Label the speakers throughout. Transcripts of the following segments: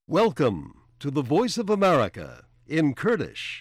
Speaker 1: Welcome to the Voice of America in Kurdish.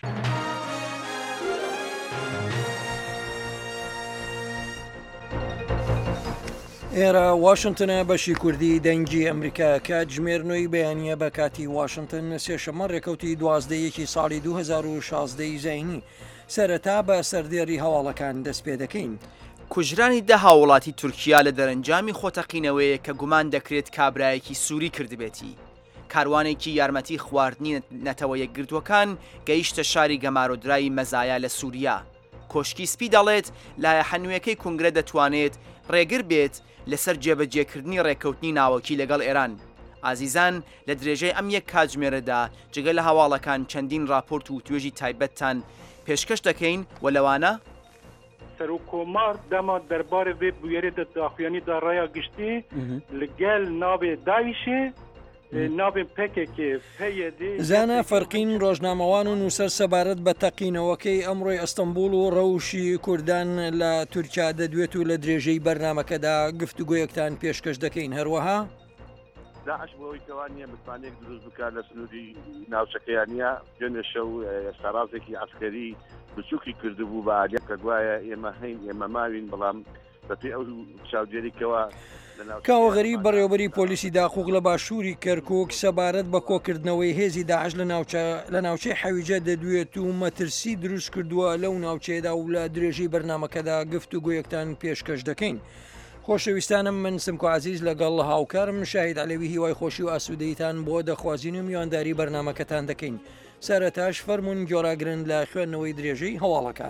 Speaker 2: ئێرە واشنگتنە بەشی کوردی دەنگی ئەمریکا کاتژمێرنەوەی بەیانیە بە کاتی واشنگتن سێشەمە ڕێکەوتی 12 ساڵی 2016 زینی سەرەتا بە سەردێڕی هەواڵەکان دەست پێ دەکەین.
Speaker 3: کوژرانی دە هاوڵاتی تورکیا لە دەرەنجامی خۆتەقینەوەیە کە گومان دەکرێت کابرایەکی سووری کردبێتی. کاروانێکی یارمەتی خواردنی نەتەوە یەکگرتوەکان گەیشتە شاری گەمارۆدرایی مەزایە لە سووریا. کۆشکی سپی دەڵێت لایە حەنوویەکەی کنگرە دەتوانێت ڕێگر بێت لەسەر جێبەجێکردنی ڕێکەوتنی ناوەکی لەگەڵ ئێران. ئازیزان لە درێژەی ئەم یەک کاتژمێرەدا جگە لە هەواڵەکان چەندین راپۆرت و توێژی تایبەتتان پێشکەش دەکەین و لەوانە
Speaker 4: سەرۆکۆمار دەما دەربارەی وێ بویێرێتە داخوێنیدا ڕایا گشتی لەگەل ناوێ داعیشێ ناوێ پێکێکێ پەیەدێ
Speaker 2: زانە فەرقین ڕۆژنامەوان و نووسەر سەبارەت بە تەقینەوەکەی ئەمڕۆی ئەستەمبول و ڕەوشی کوردان لە تورکیا دەدوێت و لە درێژەی بەرنمەکەدا گفتوگۆیەکتان پێشکەش دەکەین. هەروەها
Speaker 5: داعش بۆی کەوانیە بتوانێت دروست بکات لە سنووری ناوچەکەیانە دوێنێ شەو سەرازێکی عسکەری بچووکی کردبوو بە عادە کە گوایە ئێمە هەین ئێمە ماوین بەڵام بەپێ ئەو چاودێریکەوە
Speaker 2: کاوەغەری بەڕێوەبەری پۆلیسی داخوک لە باشووری کەرکووک سەبارەت بە کۆکردنەوەی هێزی داعش لە ناوچەی حەویجە دەدوێت و مەترسی دروست کردووە لەو ناوچەیەدا و لە درێژەی بەرنمەکەدا گفتوگۆیەکتان پێشکەش دەکەین. خۆشەویستانم من سمکۆ عزیز لەگەڵ هاوکارم شاهید عەلەوی هیوای خۆشی و ئاسوودەیتان بۆ دەخوازین و میوانداری بەرنمەکەتان دەکەین. سەرەتاش فەرموون گۆڕاگرن لە خوێندنەوەی درێژەی هەواڵەکان.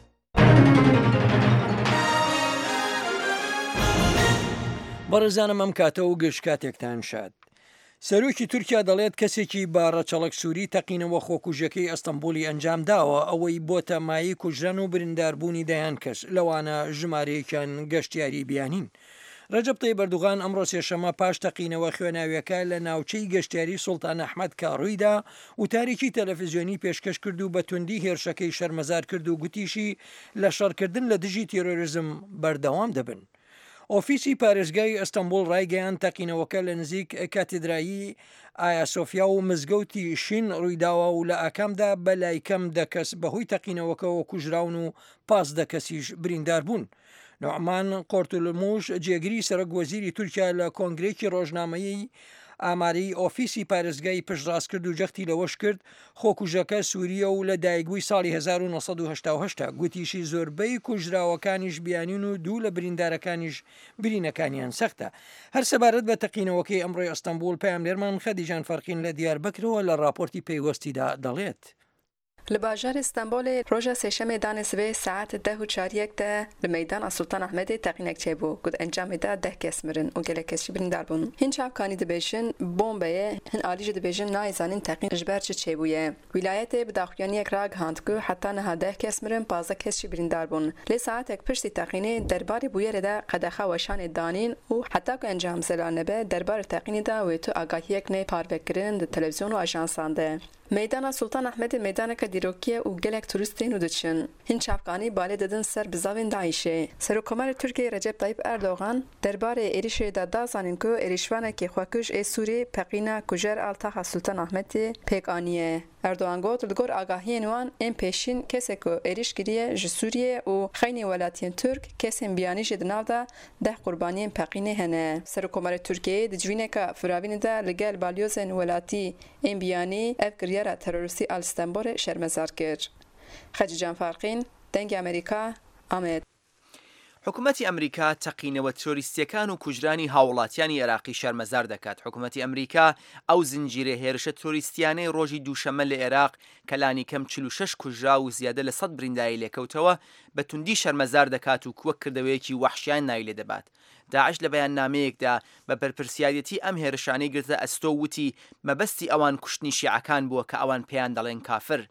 Speaker 2: بەڕێزانم ئەم کاتە و گشت کاتێکتان شاد. سەرۆکی تورکیا دەڵێت کەسێکی با ڕەچەڵک سووری تەقینەوە خۆکوژەکەی ئەستەمبولی ئەنجام داوە ئەوەی بۆتە مایی کوژران و برینداربوونی دەیان کەس لەوانە ژمارەیەکیان گەشتیاری بیانین. ڕەجەب تەیب ئەردوغان ئەمڕۆ سێشەمە پاش تەقینەوە خوێناویەکە لە ناوچەی گەشتیاری سوڵتان ئەحمەد کاڕوویدا وتارێکی تەلەڤیزیۆنی پێشکەش کرد و بە توندی هێرشەکەی شەرمەزار کرد و گوتیشی لە شەڕکردن لە دژی تێرۆریزم بەردەوام دەبن. ئۆفیسی پارێزگای ئەستەمبول ڕایگەیان تەقینەوەکە لە نزیک کاتیدرایی ئایا سۆفیا و مزگەوتی شین ڕوویداوە و لە ئاکامدا بەلای کەم دەکەس بەهۆی تەقینەوەکەەوە کوژراون و پاس دەکەسیش بریندار بوون. نوعمان قۆرتولموش جێگیری سەرۆک وەزیری تورکیا لە کۆنگرێکی ڕۆژنامەیی ئاماری ئۆفیسی پارێزگای پشتڕاست کرد و جەختی لەوەش کرد خۆکوژەکە سووریە و لە دایکبووی ساڵی 1970 گوتیشی زۆربەی کوژراوەکانیش بیانین و دوو لە بریندارەکانیش برینەکانیان سەختە. هەر سەبارەت بە تەقینەوەکەی ئەمڕۆی ئەستەمبول پەیام لێرمان خەدیجان فەرقین لە دیاربەکرەوە لە راپۆرتی پێیوەستیدا دەڵێت.
Speaker 6: li bajarê Stenbolê roja sêşemê danê sibê saet 10:04 de li meydana Sultan Ahmedê teqînek çêbû ku di encamê de 10 kes mirin û gelek kes jî birîndar bûn. Hin çavkanî dibêjin bombeyê hin alî jî dibêjin nayê zanin teqîn ji ber çi çêbûye. Wîlayetê bi daxuyaniyek ragihand ku heta niha 10 kes mirin 15 kes jî birîndar bûn. Lê saatek piştî teqînê derbarê bûyerê de qedexa weşanê danîn û heta ku encam zela nebe derbarê teqînê de wê tu agahiyek nê parvekirin di televîzyon û ajansan de. Meydana Sultan Ahmedê meydaneka dîrokiye û gelek turistên û diçin. Hin çavkanî balê didin ser bizavên Daişê. Serokkomarê Tirkiyeyê Recep Tayyip Erdogan derbarê êrişê de da zanîn ku êrişvanekî xwekuj ê Sûriyê peqîna kujer altaxa Sultan Ahmedê pêk aniye. Erdogan got li gor agahiyên wan ên pêşîn kesek ku êriş kiriye ji Sûriyê û xeynî welatiyên Türk kesên biyanî jî di nav da 10 qurbaniyên peqînê hene. Serokkomarê Tirkiyeyê di civîneka firavînê de li gel balyozên welatî ên biyanî ev kiryara terorîstî al Stenbolê şermezar kir. Xecican Farqîn, Dengê Amerîka, Amed.
Speaker 3: حکوومەتی ئەمریکا تەقینەوە تۆریستیەکان و کوژرانی هاوڵاتیانی عێراقی شەرمەزار دەکات. حکوومەتی ئەمریکا ئەو زنجیرە هێرشە تۆریستیانەی ڕۆژی دووشەمە لە عێراق کەلانی کەم 46 کوژرا و زیادە لە 100 برینداری لێکەوتەوە بە توندی شەرمەزار دەکات و کووە کردەوەیەکی وەحشیان ناوی لێ دەبات. داعش لە بەیاننامەیەکدا بە بەرپرسیارەتی ئەم هێرشانەی گرتە ئەستۆ وتی مەبەستی ئەوان کوشتنی شیعەکان بووە کە ئەوان پێیان دەڵێن کافر.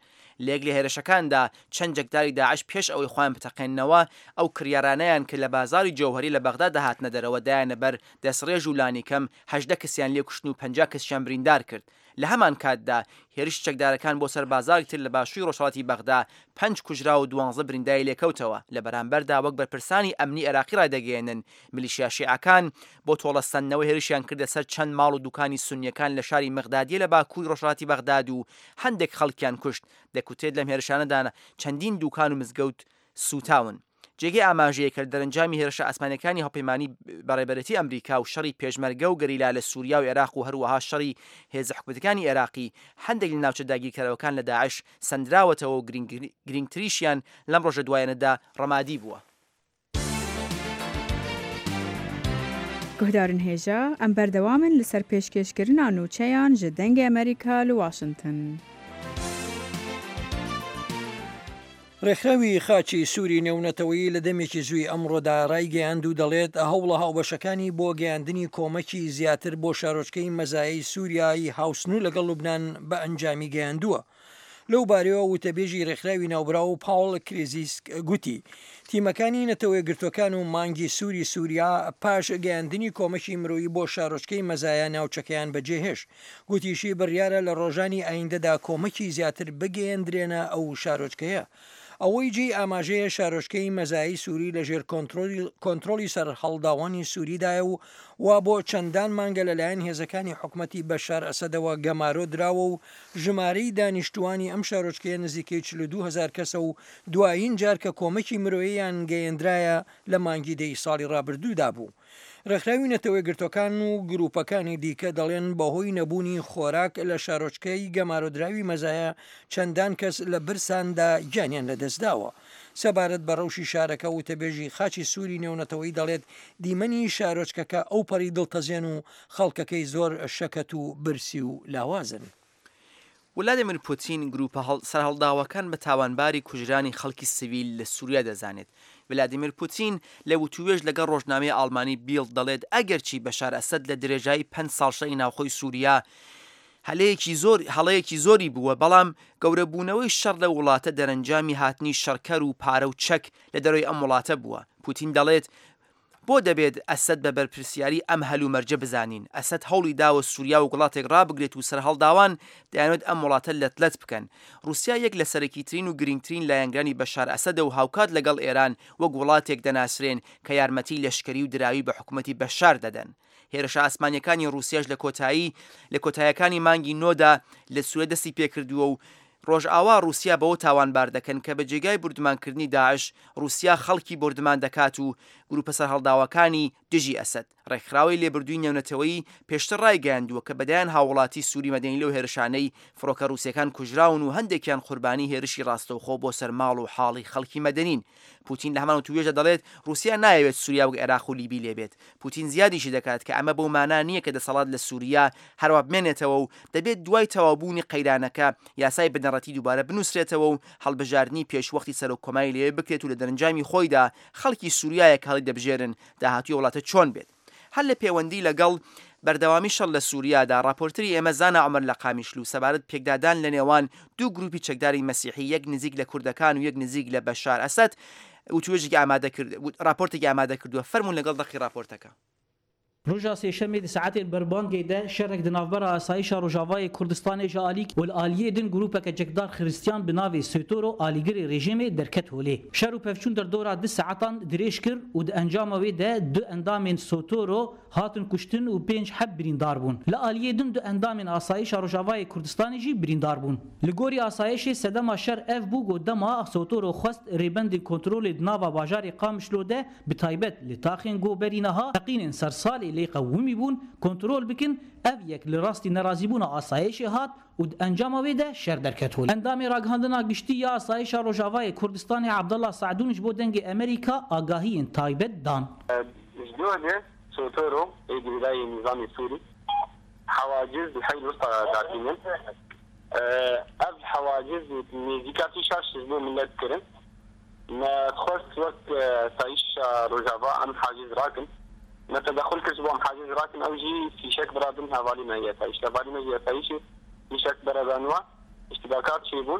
Speaker 3: لێک لە هێرشەکاندا چەند جەکداری داعش پێش ئەوەی خۆیان بتەقێننەوە ئەو کریارانەیان کە لە بازاری جەوهەری لە بەغدا داهاتنە دەرەوە دایانە بەر دەسڕێژ و لانی کەم 18 کەسیان لێ کوشتن و 50 کەسیان بریندار کرد. لە هەمان کاتدا هێرش چەکدارەکان بۆ سەر بازاری تر لە باشووری ڕۆژهەڵاتی بەغدا 5 کوژرا و 12 برینداری لێکەوتەوە. لە بەرامبەردا وەک بەرپرسانی ئەمنی عێراقی ڕایدەگەێنن میلیشیا شیعەکان بۆ تۆڵەستاندنەوەی هێرشیان کردە سەر چەند ماڵ و دوکانی سونیەکان لە شاری مەغدادیە لە باکووری ڕۆژهەڵاتی بەغداد و هەندێک خەڵکیان کوشت. دەکوتێت لەم هێرشانەدا چەندین دوکان و مزگەوت سوتاون. جێگەی ئاماژەیە کە دەرەنجامی هێرشە ئاسمانەکانی هەڵپەیمانی بەڕێبەرەتی ئەمریکا و شەڕی پێشمەرگە و گەریلا لە سووریا و عێراق و هەروەها شەڕی هێزە حکومەتەکانی عێراقی هەندێک لە ناوچە داگیرکەرەوەکان لە داعش سەندراوەتەوە و گرنگتریشیان لەم ڕۆژە دوایەنەدا ڕەمادی بووە.
Speaker 7: گوهدارن هێژە ئەم بەردەوامن لەسەر پێشکەشکردنا نوچەیان ji dengê ئەمریکا لە واشنگتن.
Speaker 2: ڕێکخراوی خاچی سووری نێونەتەوەی لە دەمێکی زووی ئەمڕۆدا ڕایگەیاند و دەڵێت هەوڵە هاوبەشەکانی بۆ گەیاندنی کۆمەکی زیاتر بۆ شارۆچکەی مەزایی سووریایی هاوسن و لەگەڵ لوبنان بە ئەنجامی گەیاندووە. لەو بارەوە وتەبێژی ڕێکخراوی ناوبرا و پاوڵ کریزیسک گوتی تیمەکانی نەتەوەی گرتوەکان و مانگی سووریا پاش گەیاندنی کۆمەکی مرۆیی بۆ شارۆچکەی مەزایە ناوچەکەیان بەجێهێش. گوتیشی بڕیارە لە ڕۆژانی ئایندەدا کۆمەکی زیاتر بگەیەندرێنە ئەو شارۆچکەیە. ئەوەی جێی ئاماژەیە شارۆچکەی مەزایی سووری لەژێر کۆنتترۆلی سەر هەڵداوانی سووریدایە و وا بۆ چەندان مانگە لەلایەن هێزەکانی حکوومەتی بەشار ئەسەدەوە گەمارۆ دراوە و ژمارەی دانیشتوانی ئەم شارۆچکەیە نزیکەی 42,000 کەسە و دوایین جار کە کۆمەکی مرۆییان گەیەندرایە لە مانگی دەی ساڵی ڕابردوودا بوو. ڕێکخراوی نەتەوەی گرتوەکان و گروپەکانی دیکە دەڵێن بەهۆی نەبوونی خۆراک لە شارۆچکەی گەمارۆدراوی مەزایە چەندان کەس لە برساندا گیانیان لەدەستداوە. سەبارەت بە ڕەوشی شارەکە وتەبێژی خاچی سووری نێونەتەوەی دەڵێت دیمەنی شارۆچکەکە ئەو پەری دڵتەزێن و خەڵکەکەی زۆر شەکەت و برسی و لاوازن.
Speaker 3: ولادیمیر پوتین گروپە سەرهەڵداوەکان بە تاوانباری کوژرانی خەڵکی سیڤیل لە سووریا دەزانێت. ولادیمیر پوتین لە وتوێژ لەگەڵ ڕۆژنامەی ئاڵمانی بیڵ دەڵێت ئەگەرچی بەشار ئەسەد لە درێژایی 5 ساڵشەی ناوخۆی سووریا هەڵەیەکی زۆری بووە، بەڵام گەورەبوونەوەی شەڕ لە وڵاتە دەرەنجامی هاتنی شەڕکەر و پارە و چەک لە دەروی ئەم وڵاتە بووە. پوتین دەڵێت بۆ دەبێت ئەسەد بە بەرپرسیاری ئەم هەلومەرجە بزانین. ئەسەد هەوڵی داوە سووریا و وڵاتێک ڕابگرێت و سەرهەڵداوان دەیانوێت ئەم وڵاتە لەت بکەن. رووسیا یەک لە سەرەکیترین و گرنگترین لایەنگرانی بەشار ئەسەدە و هاوکات لەگەڵ ئێران وەک وڵاتێک دەناسرێن کە یارمەتی لەشکری و دراوی بە حکوومەتی بەشار دەدەن. هێرشە ئاسمانیەکانی رووسیاش لە کۆتاییەکانی مانگی نۆدا لە سووریا دەستی پێکردووە و ڕۆژئاوا رووسیا بەوە تاوانبار دەکەن کە بە جێگای بردومانکردنی داعش رووسیا خەڵکی بردومان دەکات و گروپە سەرهەڵداوەکانی دژی ئەسەد. ڕێکخراوی لێبردووی نێونەتەوەی پێشتر ڕایگەیاندووە کە بەدایان هاوڵاتی سووری مەدەنی لەو هێرشانەی فڕۆکە رووسیەکان کوژراون و هەندێکیان قوربانی هێرشی ڕاستەوخۆ بۆ سەرماڵ و حاڵی خەڵکی مەدەنین. پوتین لە هەمان وتوێژە دەڵێت رووسیا نایەوێت سووریا و عێراق و لیبی لێبێت. پوتین زیادیشی دەکات کە ئەمە بەو مانە نییە کە دەسەڵات لە سووریا هەروە بمێنێتەوە و دەبێت دوای تەوابوونی قەیرانەکە یاسای بنەڕەتی دووبارە بنووسرێتەوە و هەڵبژاردننی پێشوەختی سەرۆکۆماری لێ بکرێت و لە دەرەنجامی خۆیدا خەڵکی سووریایە هەڵی دەبژێرن داهاتوی وڵاتە چۆن بێت. هەر لە پەیوەندی لەگەڵ بەردەوامی شەڕ لە سووریادا راپۆرتری ئێمە زانە عومەر لە قامیشلو سەبارەت پێکدادان لە نێوان دوو گروپی چەکداری مەسیحی، یەک نزیک لە کوردەکان و یەک نزیک لە بەشار ئەسەد وتوێژێکی ئامادە کرد، راپۆرتێکی ئامادە کردووە. فەرموون لەگەڵ دەقی راپۆرتەکە.
Speaker 8: روجا سێشەمێ di saetên berbangê de şerek di navbera asayişa Rojavayê Kurdistanê ji alîk û li aliyê din grûpeke cekdar xristiyan bi navê Sotoro alîgirê rejimê derket holê. Şer û pevçûn derdora 2 saetan dirêj kir û di encama wê de 2 endamên Sotoro hatin kuştin û 5 heb birîndar bûn. Li aliyê din 2 endamên asayişa Rojavayê Kurdistanê jî birîndar bûn. Li gorî asayişê sedema şer ev bû got dema Sotoro xwest rêbendên kontrolê di nava bajarê Qamişlo de bi taybet li taxên goberî neha teqînên sersalê لێ قەومی بوون کۆنترۆل بکن ئەv یەک لە ڕاستی نەرازیبوونە ئاسایشی هات و ئەنجامە وێ de شەر دەرکەتۆ. ئەندامی ڕاگەاندنا گشتی یا ئاسایشا ڕۆژاوای کوردستانی عەبدەڵڵا سەعدونیش بۆ دەنگی ئەمریکا ئاگاهیên تایبەت دان.
Speaker 9: سوتورو ایدیدای نظامی سوری حواجز بحي الوسطى داخلين اف حواجز نزيكاتي شاش بو ملت كرن ما تخص وقت سايش روجافا ام حاجز راكن ما تدخل كسبهم حاجز راكن او جي في شك برادم حوالي ما هي سايش حوالي ما هي سايش في شك برادانوا اشتباكات شيبون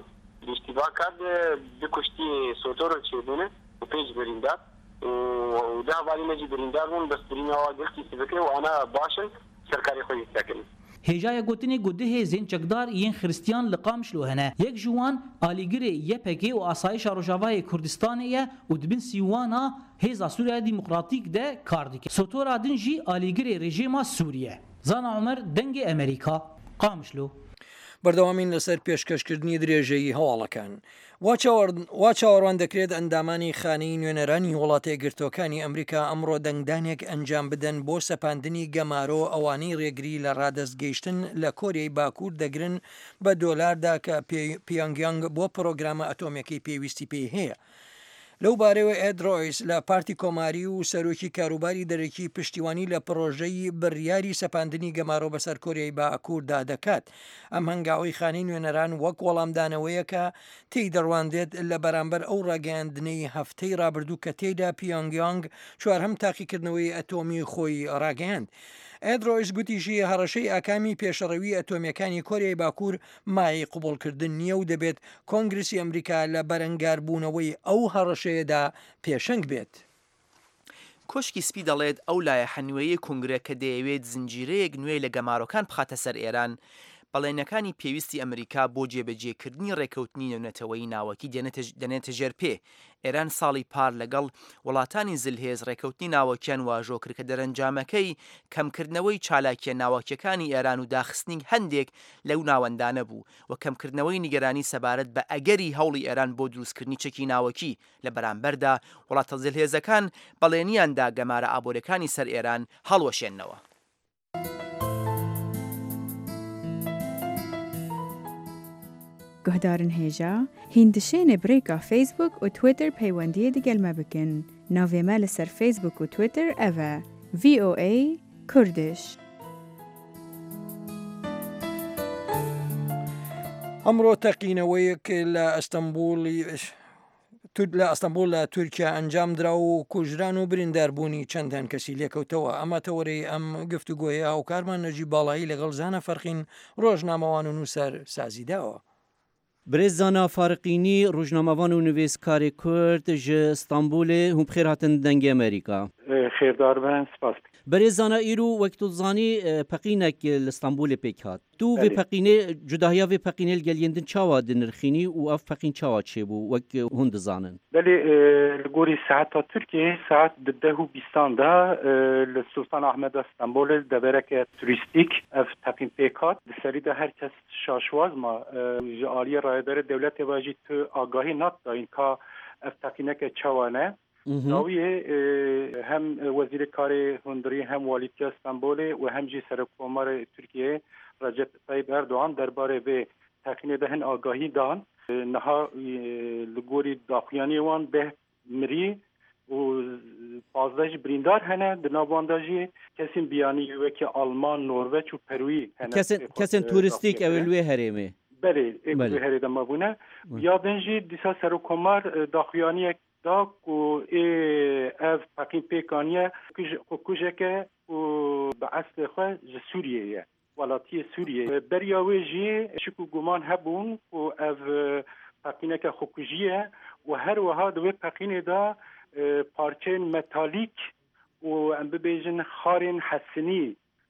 Speaker 9: اشتباه کرد به کشتی سوتور چیدونه و پیش بریندار و ده ولی نجی بریندار بون بس برین آواز دلتی سبکه و آنا باشن سرکاری خودی تکنی
Speaker 8: هجای گوتنی گوده هزین چکدار این خریستیان لقام شلوهنه یک جوان آلیگری یپکی و آسایش روجاوای کردستانیه و دبن سیوانا هزا سوریه دموکراتیک ده کاردیک سوتورا دنجی آلیگری رژیم سوریه زانا عمر دنگ امریکا قامشلو
Speaker 2: بەردەوامین لەسەر پێشکەشکردنی درێژەیی هەواڵەکان وا چاوەڕوان دەکرێت ئەندامانی خانەی نوێنەرانی وڵاتە یەکگرتووەکانی ئەمریکا ئەمڕۆ دەنگدانێک ئەنجام بدەن بۆ سەپاندنی گەمارۆ ئەوانەی ڕێگری لە ڕادەستگەیشتن لە کۆریای باکوور دەگرن بە دۆلاردا کە پیۆنگیانگ بۆ پرۆگرامە ئەتۆمەکەی پێویستی پێی هەیە. لەو بارەوە ئێدرۆیس لە پارتی کۆماری و سەرۆکی کاروباری دەرەکی پشتیوانی لە پرۆژەی بڕیاری سەپاندنی گەمارۆ بەسەر کۆریای باکووردا دەکات. ئەم هەنگاوی خانەی نوێنەران وەک وەڵامدانەوەیە کە تێی دەڕواندێت لە بەرامبەر ئەو ڕاگەیاندنەی هەفتەی ڕابردوو کە تێیدا پیۆنگیانگ چوارهەم تاقیکردنەوەی ئەتۆمی خۆی ڕاگەیاند. ئێدرۆیس گوتیشی هەڕەشەی ئاکامی پێشەڕەوی ئەتۆمیەکانی کۆریای باکوور مای قوبوڵکردن نییە و دەبێت کۆنگرسی ئەمریکا لە بەرەنگاربوونەوەی ئەو هەڕەشەیەدا پێشنگ بێت.
Speaker 3: کۆشکی سپی دەڵێت ئەو لایە حەنوێیی کنگرە کە دەیەوێت زنجیرەیەک نوێی لە گەمارۆکان بخاتە سەر ئێران بەڵێنەکانی پێویستی ئەمریکا بۆ جێبەجێکردنی ڕێکەوتنی نێونەتەوەی ناوەکی دێنێتە ژێر پێ. ئێران ساڵی پار لەگەڵ وڵاتانی زلهێز ڕێکەوتنی ناوەکیان واژۆ کرد کە دەرەنجامەکەی کەمکردنەوەی چالاکیە ناوەکیەکانی ئێران و داخستنی هەندێک لەو ناوەندانە بوو و کەمکردنەوەی نیگەرانی سەبارەت بە ئەگەری هەوڵی ئێران بۆ دروستکردنی چەکی ناوەکی لە بەرامبەردا وڵاتە زلهێزەکان بەڵێنیاندا گەمارە ئابۆرەکانی سەر ئێران هەڵوەشێننەوە.
Speaker 7: گهدارن هێژا هیندشێنێ برێکا فیسبوک و تویتر پەیوەندیە دەگەلمە بکەن. ناوێمە لەسەر فیسبوک و تویتر ئەڤە VOA کوردش.
Speaker 2: ئەمڕۆ تەقینەوەیەک لە ئەستەمبول لە تورکیا ئەنجام درا و کوژران و برینداربوونی چەندان کەسی لێکەوتەوە. ئەمە تەوەرەی ئەم گفتوگۆیە هاوکارمان نەجی باڵایی لەگەڵ زانە فەرقین ڕۆژنامەوان و نووسەر سازیداوە.
Speaker 10: برێزانە فارقینی ڕۆژنامەوان و نوێستکاری کورد ji ئەستەمبولê hûn bixêr hatin dengê Amerîka.
Speaker 4: خێردار بن سپاس.
Speaker 10: برێزانە îro wek tu zanî peqînek li Stenbolê pêk hat. Tu vê peqînê cudahiya vê peqînê li gel din çawa dinirxînî û ev peqîn çawa çêbû wek hûn dizanin.
Speaker 4: Belê li gorî saeta Tirkiyeyê saet di 10:20 da li Sultan Ahmed Stenbolê devereke turîstîk ev teqîn pêk hat. Di serî de herkes şaşwaz ma ji aliyê rayedera dewletê ve jî tu agahî nadayîn ka ev teqîneke çawa ne. Dawiyê hem Wezîrê Karê Hundirî hem Walîtiya Stenbolê û hem jî Serokkomarê Tirkiyeyê Recep Tayyip Erdoğan derbarê vê teqînê de hin agahî dan. Niha li gorî daxuyaniyê wan beh mirî û 15 jî birîndar hene. Di nav wan de jî kesên biyanî wekî Alman, Norveç û Perûyî hene.
Speaker 10: Kesên turîstîk ew li wê herêmê.
Speaker 4: Belê wê herê de mabûne. Ya din jî dîsa Serokkomar daxuyaniyek da ku ev peqîn pêkaniye kujeke û bi eslê xwe ji Sûriyeyê welatiyê Sûriyê. Beriya wê jî şik û guman hebûn ku ev peqîneke xwekujî ye û her wiha di wê peqînê de parçeyên metalîk û em bibêjin xarên hesinî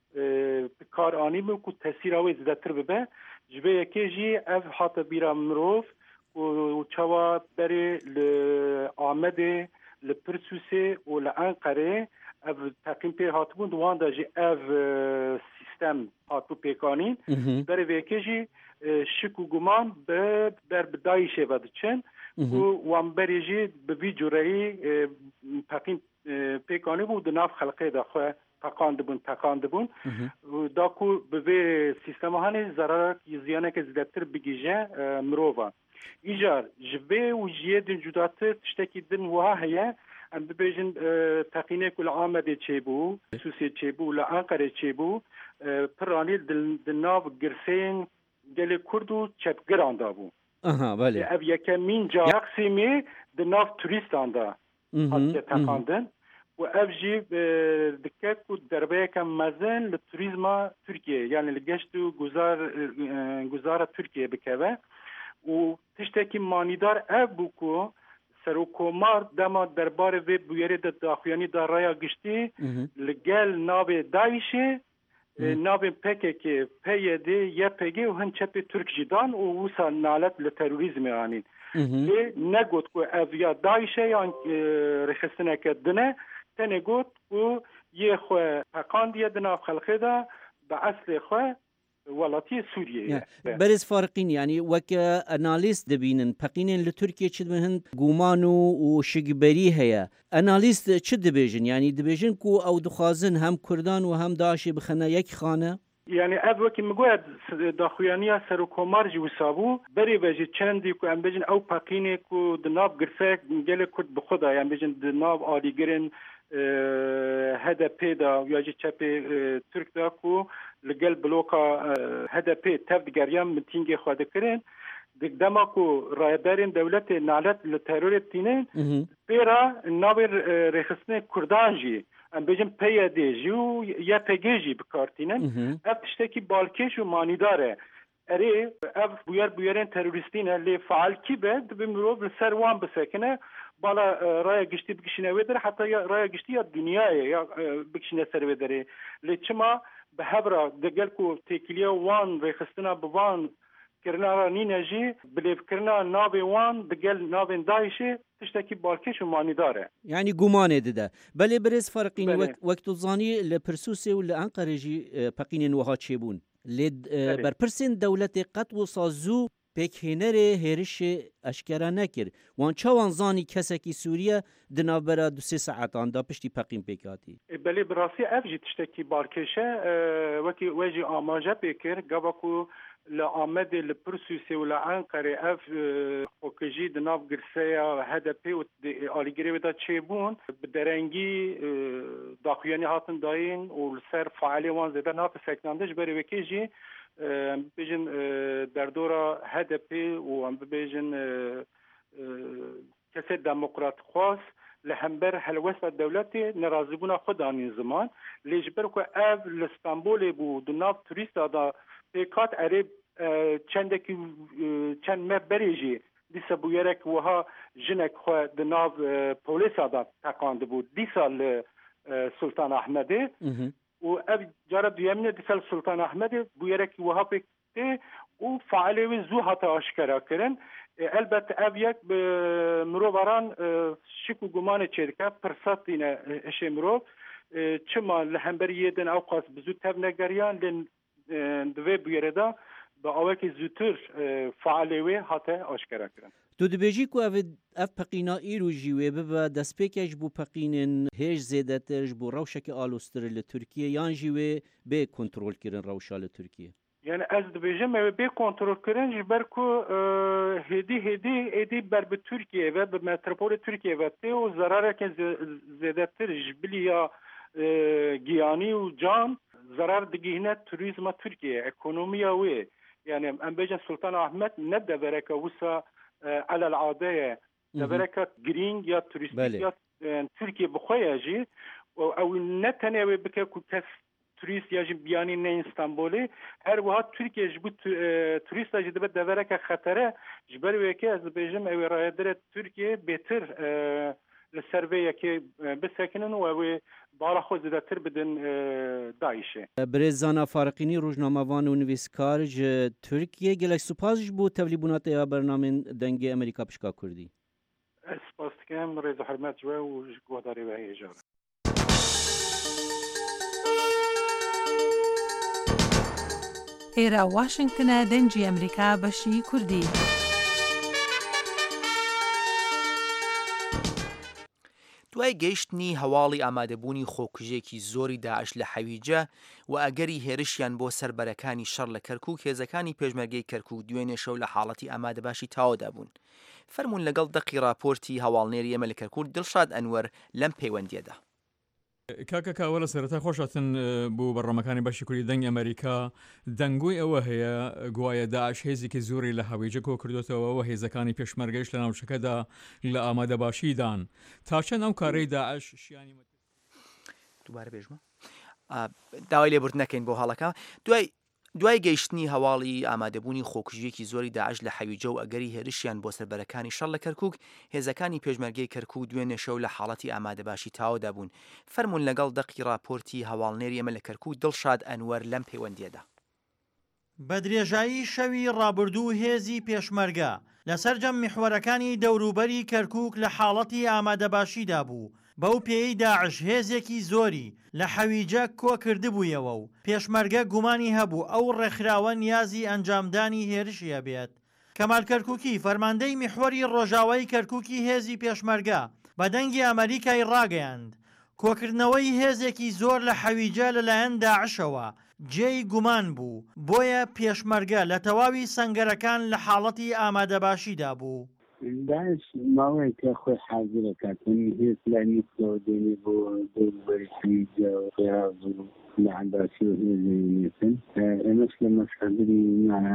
Speaker 4: bi kar anîbû ku tesîra wê zêdetir bibe. Ji vê yekê jî ev hate bîra mirov û çawa berê li Amedê, li Pirsûsê û li Enqerê ev teqîn pê hatibûn di wan de jî ev sîstem hatibû pêkanîn. Berê vê yekê jî şik û guman ber bi Daişê ve diçin û wan berê jî bi vî cureyî teqîn pêkanî bû di nav xelqê de xwe teqan dibûn. Da ku bi vê sîstema hanê zerarek ziyaneke zêdetir bigîje mirovan. İjar ji vê û jiyê din cudatir tiştekî din wiha heye. Em bibêjin teqînê ku li Amedê çêbû, Sûsê çêbû, li Enqerê çêbû pir anî di nav girseyên gelê Kurd û çepgiran da bû. Ev yekemîn ca Yaqsîmê di nav turîstan da hatiye teqandin. û ev jî dike ku derbeyeke mezin li turîzma Tirkiyeyê yani li geşt û guzara Tirkiyeyê bikeve. و tiştekî manîdar ev bû ku serokkomar dema derbarê vê bûyerê de daxuyanî da raya giştî li gel navê Daişê navên PKK, PYD, YPG û hin çepê Türk jî dan û wisa nalet li terorîzmê anîn. Lê negot ku ev ya Daişê yan rêxistineke din e, tenê got ku yê xwe peqandiye di nav xelkê de bi eslê xwe وڵاتی سووریە
Speaker 10: بەرز فارقین ینی وەک ئەنالیست دەبینن پەقینێن لە تورکیە چ هەند گومان و شگبەری هەیە ئەنالیست چ دەبێژن ینی دەبێژن و ئەو دخوازن هەم کوردان و هەم داعشی بخەنە یەک خانە
Speaker 4: yani ev wekî min goya daxuyaniya serokkomar jî wisa bû berê ve jî çendî ku em bêjin ew peqînê ku di nav girsek gelê Kurd bi xwe da yan bêjin di nav alîgirin HDP da ya jî çepê Türk da ku li gel bloka HDP tev digeriyan mitîngê xwe dikirin dema ku rayberên dewletê nalet li terorê tînin pêra navê rêxistinê Kurdan jî em bêjin PYD jî û YPG jî bikartînin ev tiştekî balkêş û manîdar e erê ev bûyerên terorîstîn e lê fealkî be dibe mirov li ser wan bisekine bala raya giştî bikişîne wê derê heta raya giştî ya dunyayê ya bikişîne ser wê derê lê çima bi hevra digel ku têkiliya wan rêxistina bi wan kirina nîne jî bilêvkirina navê wan digel navên Daişê tiştekî balkêş û manîdar e.
Speaker 10: Yani gumanê dide. Belê birêz farqîn wek tu zanî li Pirsûsê û li Enqerê jî peqînên wiha çêbûn. Lê berpirsên dewletê qet wisa zû pêkhênerê hêrişê eşkera nekir. Wan çawan zanî kesekî Sûriye di navbera 2-3 saetan da piştî peqîn pêk hatî.
Speaker 4: Belê bi rastî ev jî tiştekî balkêş e wekî we jî amaje pêkir gava ku li Amedê li Pirsûsê û li Enqerê ev xwekijî di nav girseya HDP û alîgirê wê da çêbûn bi derengî daxuyanî hatin dayîn û li ser fealê wan zêde hate seknandin ji berê wekê jî em bibêjin derdora HDP û em bibêjin kesê demokrat xwas li hember helwesta dewletê nerazîbûna xwe danîn ziman lê ji ber ku ev li Stenbolê bû di nav turîsta da pêkat erê çendekî çend me berê jî dîsa bûyerek wiha jinek xwe di nav polîsa da teqandibû dîsa li Sultan Ahmedê û ev cara duyemîne dîsa li Sultan Ahmedê bûyerekî wiha pêk tê û fealê wê zû hate aşkera kirin elbette ev yek bi mirovaran şik û gumanê çêdike pirsat tîne hişê mirov çima li hemberiyê din ew qas bi zû tev negeriyan lê di vê bûyerê da bi awekî zûtir fealê wê hate aşkera kirin.
Speaker 10: Tu dibêjî ku ev peqîna îro jî wê bibe destpêkek ji bo peqînên hêj zêdetir ji bo rewşekê alostir li Tirkiye yan jî wê bê kontrol kirin rewşa li Tirkiye.
Speaker 4: Yani ez dibêjim ew bê kontrol kirin ji ber ku hêdî ber bi Tirkiye ve bi metropolê Tirkiye ve tê û zerareke zêdetir ji biliya giyanî û can zarar digihîne turizma Tirkiye ekonomiya wê yani em bêjin Sultan Ahmed ne devereke wisa alel adeye devereke girîng ya turîstik ya Tirkiye bixwe ye jî ew ne tenê wê bike ku kes turîst ya jî biyanî ne İstanbulê her wiha Tirkiye ji bo turîsta jî dibe devereke xetere ji ber wêkê ez dibêjim ew ê rayedire Tirkiye bêtir li ser vê yekê bisekinin û ew ê bara xwe zêdetir bidin Daişê.
Speaker 10: Birêzana Farqînî rojnamevan û nivîskar ji Tirkiye gelek spas ji bo tevlîbûna te ya bernamên dengê Amerîka pişka Kurdî.
Speaker 4: Ez spas dikim rêza hirmet ji we û ji guhdarê we hêja.
Speaker 11: ئێرە واشنگتنە دەنگی ئەمریکا بەشی کوردی.
Speaker 3: دوای گەیشتنی هەواڵی ئامادەبوونی خۆکوژێکی زۆری داعش لە حەویجە و ئەگەری هێرشیان بۆ سەربەرەکانی شەڕ لە کەرکووک هێزەکانی پێشمەرگەی کەرکووک دوێنێ شەو لە حاڵەتی ئامادەباشی تاوەدا بوون. فەرموون لەگەڵ دەقی راپۆرتی هەواڵنێری ئێمە لە کەرکووک دڵشاد ئەنوەر لەم پەیوەندیەدا.
Speaker 12: کاکە کاوەلە سەرەتا خۆشاتن بوو بەڕەمەکانی بەشی کوردی دەنگ ئەمریکا دەنگۆی ئەوە هەیە گوایە داعش هێزێکی زۆری لە هەویجە کۆ کردوێتەوە و هێزەکانی پێشمەرگەیش لە ناوچەکەدا لە ئامادەباشیدان تا چەند ئەو کارەی داعش شیانی
Speaker 3: دووبارە بێژمە داوای لێبوردنەکەین بۆ هەڵەکە دوای دوای گەیشتنی هەواڵی ئامادەبوونی خۆکوژیەکی زۆری داعش لە حەویجە و ئەگەری هێرشیان بۆ سەربەرەکانی شەڕ لە کەرکووک، هێزەکانی پێشمەرگەی کەرکووک دوێنێ شەو لە حاڵەتی ئامادەباشی تاوادا بوون. فەرموون لەگەڵ دەقی راپۆرتی هەواڵنێری ئێمە لە کەرکووک دڵشاد ئەنوەر لەم پەیوەندیەدا.
Speaker 13: بە درێژایی شەوی ڕابردوو هێزی پێشمەرگە لەسەرجەم میحوەرەکانی دەوروبەری کەرکووک لە حاڵەتی ئامادەباشیدا بوو. بەو پێی داعش هێزێکی زۆری لە حەویجە کۆ کردبوویەوە و پێشمەرگە گومانی هەبوو ئەو ڕێکخراوە نیازی ئەنجامدانی هێرشیە بێت. کەمال کەرکووکی فەرماندەی میحوەری ڕۆژاوای کەرکووکی هێزی پێشمەرگە بە دەنگی ئەمریکای ڕاگەیاند کۆکردنەوەی هێزێکی زۆر لە حەویجە لەلایەن داعشەوە جێی گومان بوو، بۆیە پێشمەرگە لە تەواوی سەنگەرەکان لە حاڵەتی ئامادەباشیدا بوو.
Speaker 14: داعش ماوەیەکە خۆی حازرەکات هێز لای نیستەوە دێنێ بۆ دەوروبەری حەویجە و غێراز و لە عەباسی و هێزێنێتن. ئێمەش لە مەسحەبری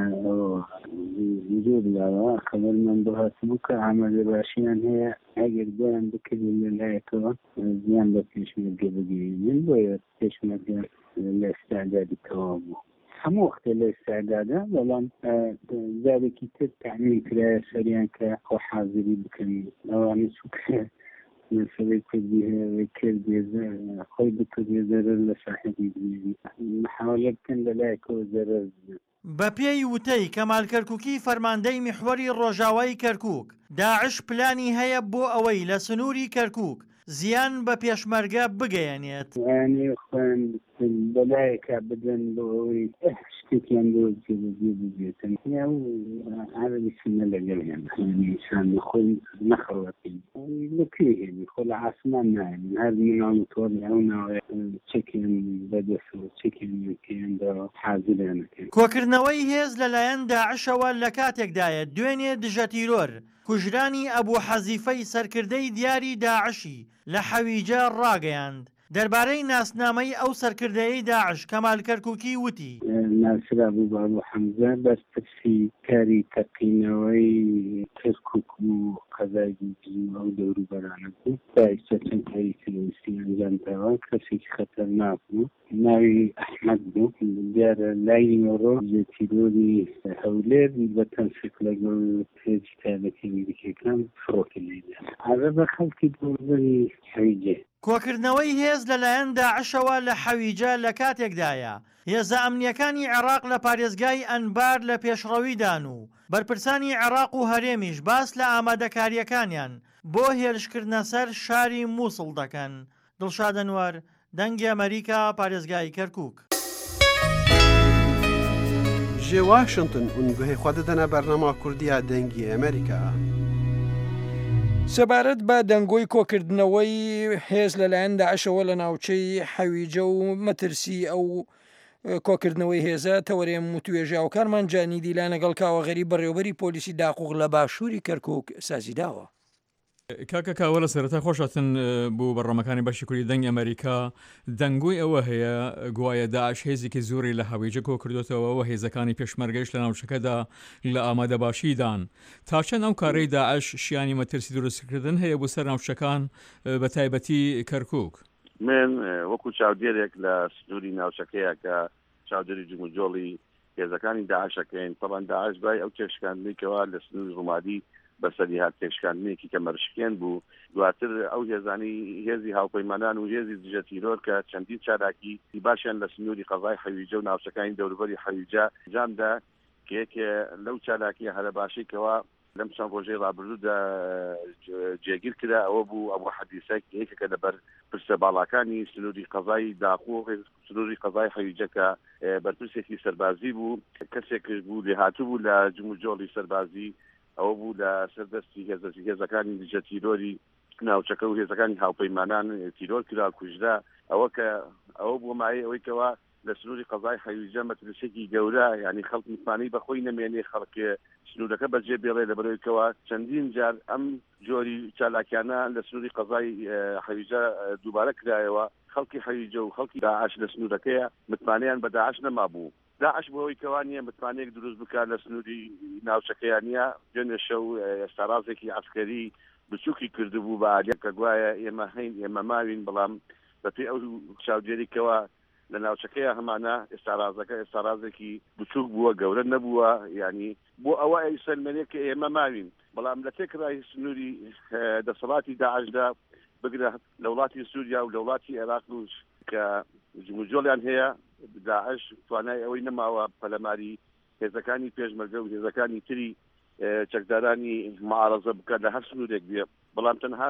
Speaker 14: زۆر لاوە خەبەرمان بۆ هاتبوو کە ئامادەباشییان هەیە ئەگەر بۆیان بکردن لەلایەکەوە زیان بە پێشمەرگە بگەێنن، بۆیە پێشمەرگە لە ئێستاعدادی تەواو بوو. هەموو وەختە لە ئێستاعدادا، بەڵام جارێکی تر تەعمین کرایە سەریان کە خۆ حازری بکەن ئەوانە چووکە مەسەلەی کوردی هەیە کردێزە خۆی بکردێ زەرەر لە ساحەبی بنێنی محاولە بکەن لەلایەکەوە زەرەر بنێن.
Speaker 13: بە پێی وتەی کەمال کەرکووکی فەرماندەی میحوەری ڕۆژاوای کەرکووک، داعش پلانی هەیە بۆ ئەوەی لە سنووری کەرکووک زیان بە پێشمەرگە بگەیەنێت.
Speaker 14: یانی خۆیان بەلایەکە بدەن بۆ ئەوەی شتێکیان بۆ جێبەجێ ببێتن یا عەرەبی سنە لەگەڵیان نیشان خۆی نەخەڵەتی لەکوێ هێنی خۆ لە عاسمان نایەن هەر مناڵ تۆڕی ئەو ناوێ چێکیان بەدەستەوە چێکیان یەکەیاندا حازریانەکەن.
Speaker 13: کۆکردنەوەی هێز لەلایەن داعشەوە لە کاتێکدایە دوێنێ دژە تیرۆر کوژرانی ئەبوو حەزیفەی سەرکردەی دیاری داعشی لە حەویجە ڕاگەیاند. دەربارەی ناسنامەی ئەو سەرکردەیەی داعش کەمال کەرکووکی وتی
Speaker 14: ناسرا بوو بە ئەبوو حەمزە بەرپرسی کاری تەقینەوەی کەرکووک و قەزای جوجو ئەو دەوروبەرانە بوو بایسە چەند کاری تروریستی ئەنجامداوە کەسێکی خەتەرناک بوو ناوی ئەحمەد بوو دیارە لای نۆڕۆ تیرۆری هەولێر بە تەنسیق لەگەڵ هێزی تایبەتی ئەمریکیەکان فڕۆکە لێدا هەذا بە خەڵکی دەوروبەری حەویجە.
Speaker 13: کۆکردنەوەی هێز لەلایەن داعشەوە لە حەویجە لە کاتێکدایە هێزە ئەمنیەکانی عێراق لە پارێزگای ئەنبار لە پێشڕەویدان و بەرپرسانی عێراق و هەرێمیش باس لە ئامادەکاریەکانیان بۆ هێرشکردنە سەر شاری مووسڵ دەکەن. دڵشاد ئەنوەر، دەنگی ئەمریکا، پارێزگای کەرکووک.
Speaker 15: ji Washington û guhê xwe didine bernama Kurdiya dengî Amerîka.
Speaker 2: سەبارەت بە دەنگۆی کۆکردنەوەی هێز لەلایەن داعشەوە لە ناوچەی حەویجە و مەترسی ئەو کۆکردنەوەی هێزە تەوەرێم و توێژاوکارمان جانی دیلان لەگەڵ کاوەغەری بەڕێوەبەری پۆلیسی داقوق لە باشووری کەرکووک سازی داوە.
Speaker 12: کاکە کاوە لە سەرەتا خۆشاتن بوو بەڕەمەکانی بەشی کوردی دەنگی ئەمریکا دەنگۆی ئەوە هەیە گوایە داعش هێزێکی زۆری لە هەویجە کۆ کردوێتەوە و هێزەکانی پێشمەرگەیش لە ناوچەکەدا لە ئامادەباشیدان تا چەند ئەو کارەی داعش شیانی مەترسی دروستکردن هەیە بۆ سەر ناوچەکان بە تایبەتی کەرکووک.
Speaker 5: من وەکو چاودێرێک لە سنووری ناوچەکەیە کە چاودێری جموجۆڵی هێزەکانی داعشەکەین طبعا داعش بای ئەو تێشکاندنێکەوە لە سنووری ڕوومادی بەسەری هات تێشکاندنێکی کە مەرشکێن بوو دواتر ئەو هێزانی هێزی هاوپەیمانان و هێزی دژە تیرۆر کە چەندین چالاکی باشیان لە سنووری قەزای حەویجە و ناوچەکانی دەوروبەری حەویجە جامدا کە یەکێ لەو چالاکی هەرە باشیکەوە لەم چەند ڕۆژەی ڕابردوودا جێگیر کرا ئەوە بوو ئەبوو حەدیسەک یەکێکە لەبەر پرسە باڵاکانی سنووری قەزای داخۆ سنووری قەزای حەویجە کە بەرپرسێکی سەربازی بوو کەسێک بوو لێهاتوو بوو لە جموجۆڵی سەربازی ئەوە بوو لە سەردەستی هێزەکانی دژە تیرۆری ناوچەکە و هێزەکانی هاوپەیمانان تیرۆر کرا کوژرا ئەوە کە ئەوە بووە مایە ئەوەی کەەوە لە سنووری قەزای حەویجە مەترسێکی گەورە یعنی خەڵک میتوانی بەخۆی نەمێنێ خەڵکێ سنوورەکە بەجێ بێڵێ لەبەرەوەیکەوە چەندین جار ئەم جۆری چالاکیانە لە سنووری قەزای حەویجە دووبارە کرایەوە خەڵکی حەویجە و خەڵکی داعش لە سنوورەکەیە متمانیان بە داعش نەما بوو. داعش بۆەوەی کەوانیە متمانەیەک دروست بکات لە سنووری ناوچەکەیانە دوێنێ شەو ئێستارازێکی عسکەری بچووکی کردبوو بە ئالێ کە گوایە ئێمە هەین ئێمە ماوین بەڵام بەپێی ئەو چاودێریکەوە لە ناوچەکەی هەمانە ئێستارازێکی بچووک بووە گەورە نەبووە ینی بۆ ئەوە ئەیسەلمێنێت کە ئێمە ماوین بەڵام لە تێکرای سنووری دەسەڵاتی داعشدا بگرە لە وڵاتی سووریا و لە وڵاتی عێراق کە جموجۆڵیان هەیە داعش توانای ئەوەی نەماوە پەلەماری هێزەکانی پێشمەرگە و هێزەکانی تری چەکدارانی معارەزە بکات لە هەر سنوورێک بێ بەڵام تەنها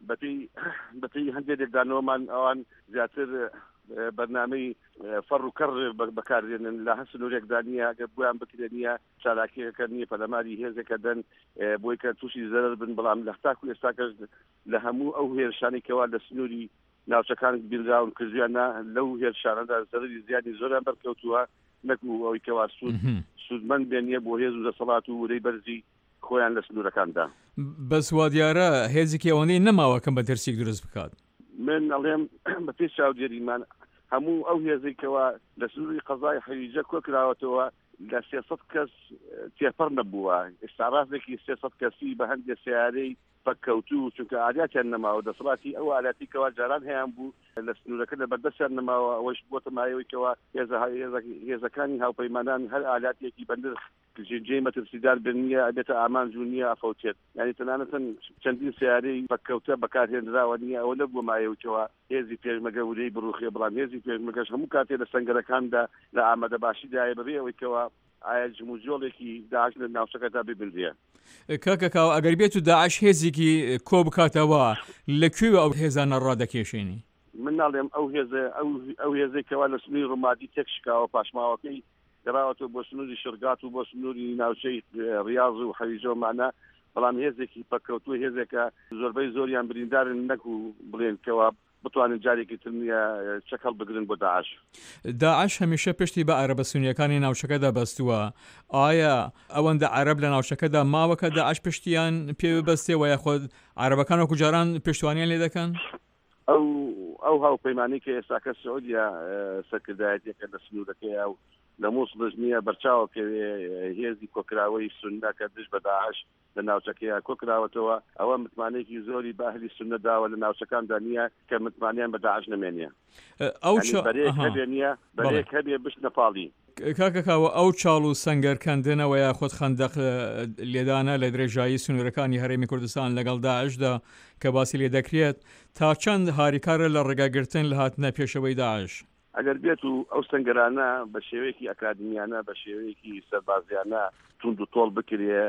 Speaker 5: بەپێی هەندێکدانەوەمان ئەوان زیاتر بەرنامەی فەڕ و کەڕ بەکاردێنن لە هەر سنوورێکدا نیە ئەگەر بۆیان بکرێنیە چالاکیەکە نییە پەلەماری هێزێکە دەن بۆی کە تووشی زەرەر بن بەڵام لە تاکو ئێستاکەش لە هەموو ئەو هێرشانێکەوە لە سنووری ناوچەکان بیرراون کردویانە لەو هێرشانەدا زەرری زیانی زۆریان بەرکەوتووە نەکو ئەوەی کەوا سوودمەند بێنیە بۆ هێز و دەسەڵات و وەرەی بەرزی خۆیان لە سنوورەکاندا
Speaker 12: بەس وا دیارە هێزێکی ئەوەندەی نەماوە کەم بە تەرسێک دروست بکات
Speaker 5: من ئەڵێم بە پێی چاودێریمان هەموو ئەو هێزێکەوە لە سنووری قەزای حەریجە کۆکراوەتەوە لە 300 کەس تێپەڕ نەبووە ئێستارازێکی 300 کەسی بە هەندێک سیارەی فەککەوتوو چونکە ئالاتیان نەماوە دەسەڵاتی ئەو ئالاتی کەوا جاران هەیەیان بوو لە سنوورەکە لە بەردەستیان نەماوە ئەوەش بۆتە مایەوەیەوەی هێزەکانی هاوپەیمانان هەر ئالاتێکی بەندر جێ مەترسیدار بنیە ئەبێتە ئامان جوو نییە ئەفەوتێت یعنی تەنانەتەن چەندین سیارەی فەککەوتە بەکارهێنراوە نییە ئەوە نەبووە مایەوەیەوە هێزی پێشمەرگە ورەی بڕوخێ بەڵام هێزی پێشمەرگەش هەموو کاتێ لە سەنگەرەکاندا لە ئامادە باشیدایە بەبێ ئەوەی کەوا ئایا جموجۆڵێکی داعش لە ناوچەکەدا ببردیە
Speaker 12: کاکەکاو ئەگەر بێت و داعش هێزێکی کۆ بکاتەوە لەکوێ ئەو هێزانە ڕادەکێشێنی
Speaker 5: من ناڵێم ئەو هێزێکەوە لە سنووری ڕمادی تێکشکاوە پاشماوەکەی گەڕاوەتەوە بۆ سنووری شرگات و بۆ سنووری ناوچەی ریاض و حەویجۆمانە بەڵام هێزێکی پەکەوتووە هێزێکە زۆربەی زۆریان بریندارن نەکو بڵێنکەوە بتوانن جارێکی ترنیە چەکەڵ بگرن بۆ
Speaker 12: داعش هەمیشە پشتی بە عەرەبە سونیەکانی ناوچەکەدا بەستووە ئایا ئەوەندە عەرەب لە ناوچەکەدا ماوەکە داعش پشتیان پێ بەستێەوە یاخۆ عەرەبەکان وەکو جاران پشتوانیان لێ دەکەن
Speaker 5: ئەو هاوپەیمانی کە ئێستاکە سعودیا سەرکردایەتێکە لە سنوورەکەی و لە مووسڵش نییە بەرچاوە پێوێ هێزی کۆکراوەی سونناکە دش بە داعش لە ناوچەکەیە کۆکراوەتەوە ئەوە متمانێکی زۆری باهلی سوننە داوە لە ناوچەکاندا نییە کە متمانیان بە داعش نەمێنێ بەرێک هەبێ نییە بەرێک هەبێ بشت نەپاڵی
Speaker 12: کاکەکاوە ئەو چاڵ و سەنگەرکەندنەوە یا خۆت خەندەق لێدانە لە درێژایی سنوورەکانی هەرێمی کوردستان لەگەڵ داعشدا کە باسی لێ دەکرێت تا چەند هاریکارە لە ڕێگاگرتن لە هاتنە پێشەوەی داعش
Speaker 5: ئەگەر بێت و ئەو سنگەرانە بە شێوەیەکی ئەکادمیانە بە شێوەیەکی سەربازیانە توند و تۆڵ بکرێ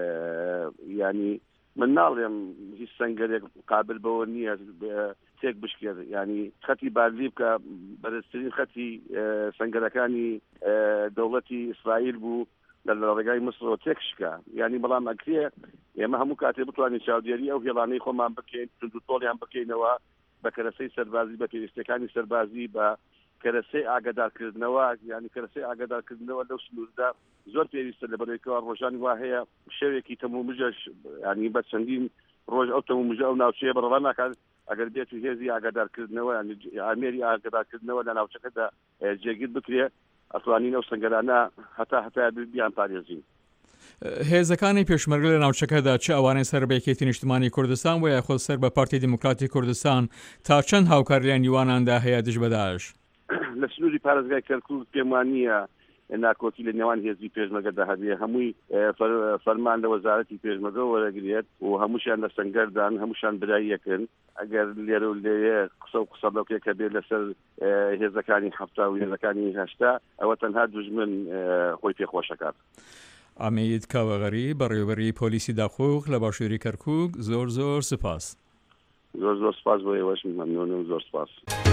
Speaker 5: ینی من ناڵێم هیچ سنگەرێک قابل بەوە نییە تێک بشکێت ینی خەتی بارلی بکە بەرزترین خەتی سنگەرەکانی دەوڵەتی ئیسرائیل بوو لە ڕێگای مسرەوە تێکشکە ینی بەڵام ئەکرێ ئێمە هەموو کاتێ بتوانین چاودێری ئەو هێڵانەی خۆمان بکەین توند و تۆڵیان بکەینەوە بە کەرەسەی سەربازی بە پێویستەکانی سەربازی بە کەرەسەی ئاگادارکردنەوە ینی کەرەسەی ئاگادارکردنەوە لەو سنووردا زۆر پێویستە لە بەرەوەیکەوە ڕۆژانی وا هەیە شەوێکی تەمومژەش ینی بە چەندین ڕۆژ ئەو تەمومژە ئەو ناوچەیە بەڕەوا ناکات ئەگەر بێت و هێزی ئاگادارکردنەوە ئامێری ئاگادارکردنەوە لە ناوچەکەدا جێگیر بکرێ ئەتوانین ئەو سەنگەرانە هەتا بیان پارێزین
Speaker 12: هێزەکانی پێشمەرگە لە ناوچەکەدا چه ئەوانەی سەر بە یەکێتی نیشتمانی کوردستان و یاخۆ سەر بە پارتی دیموکراتی کوردستان تا چەند هاوکاریان نیواناندا هەیە دژ بە داعش
Speaker 5: لە سنووری پارێزگای کەرکووک پێم وان نییە ناکۆتی لە نێوان هێزی پێشمەرگەدا هەبێ هەمووی فەرمان لە وەزارەتی پێشمەرگە وەرەگرێت و هەمووشیان لە سەنگەردان هەمووشان برای یەکن ئەگەر لێرە و لێیە قسە و قسە لەوکێکە بێت لەسەر هێزەکانی هەفتا و هێزەکانی هەشتا ئەوە تەنها دوژمن خۆی پێخۆشەکات
Speaker 12: ئامید کاوەغەری بەڕێوەبەری پۆلیسی داخۆک لە باشووری کەرکووک زۆر سپاس
Speaker 5: زۆر سپاس بۆ ئێوەش مەمنونم زۆر سپاس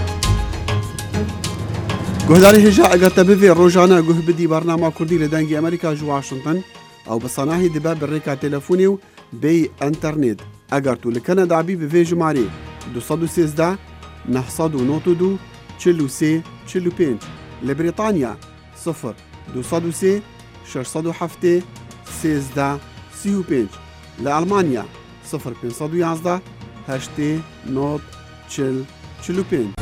Speaker 15: گۆداری هێژا ئەگەرتە ببێ ڕۆژانە گوه بدی بەرنامە کوردی لە دەنگی ئەمریکا ژ واشنتن ئەو بەسەناهی دەبە بڕێکا تەلەفۆنی و بێی ئەنتەرنێت ئەگەر تو لە کەنەدابی بڤێ ژمارە 213 992 43 45 لە بریتانیا 0 203 607 13 35 لە ئەڵمانیا 0511 8 9 40 45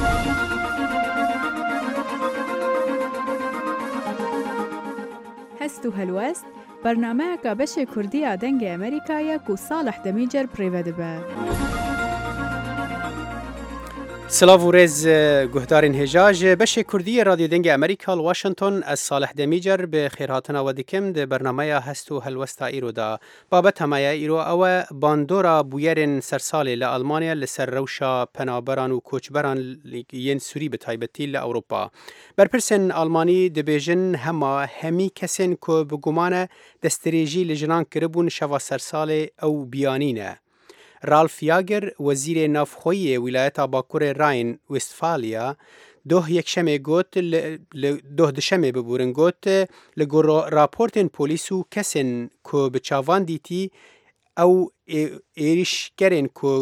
Speaker 7: هەست و هەلوەست بەرنامەیەکە بەشێ کوردیە دەنگی ئەمریکایە و ساڵح دەمیجەر پڕێوە دەبە.
Speaker 16: سلااو و ڕێز گوهدارین هێژاژ بەشێ کوردی رادیۆ دەنگی ئەمریکا واشنگتن ئەس ساڵح دەمیجەر بە خێرهاتنەوە دکم دە بەرنمەیە هەست و هەلوەستا ئیرۆدا بابەت هەمایە ئیرۆ ئەوە باندۆرا بویەرێن سەرساڵێ لە ئەڵمانیا لەسەر ڕەوشە پەنابەران و کۆچبەران یەن سووری بەتایبەتی لە ئەوروپا بەرپرسن ئەڵمانی دەبێژن هەمی کەسێن کۆ بگومانە دەستێژی لە ژنان کربوون شەوا سەرساڵێ ئەو بیانینە رالف یاگر وزیر نافخۆیی ویلایەتە باکوورێ راین وستفالیا دوه یەکشەمێ گوت دوه دشەمێ ببورن گوت لە گۆڕ راپۆرتên پۆلیس و کەسێن کۆ بچاوان دیتی ئەو ئێریشگەرێن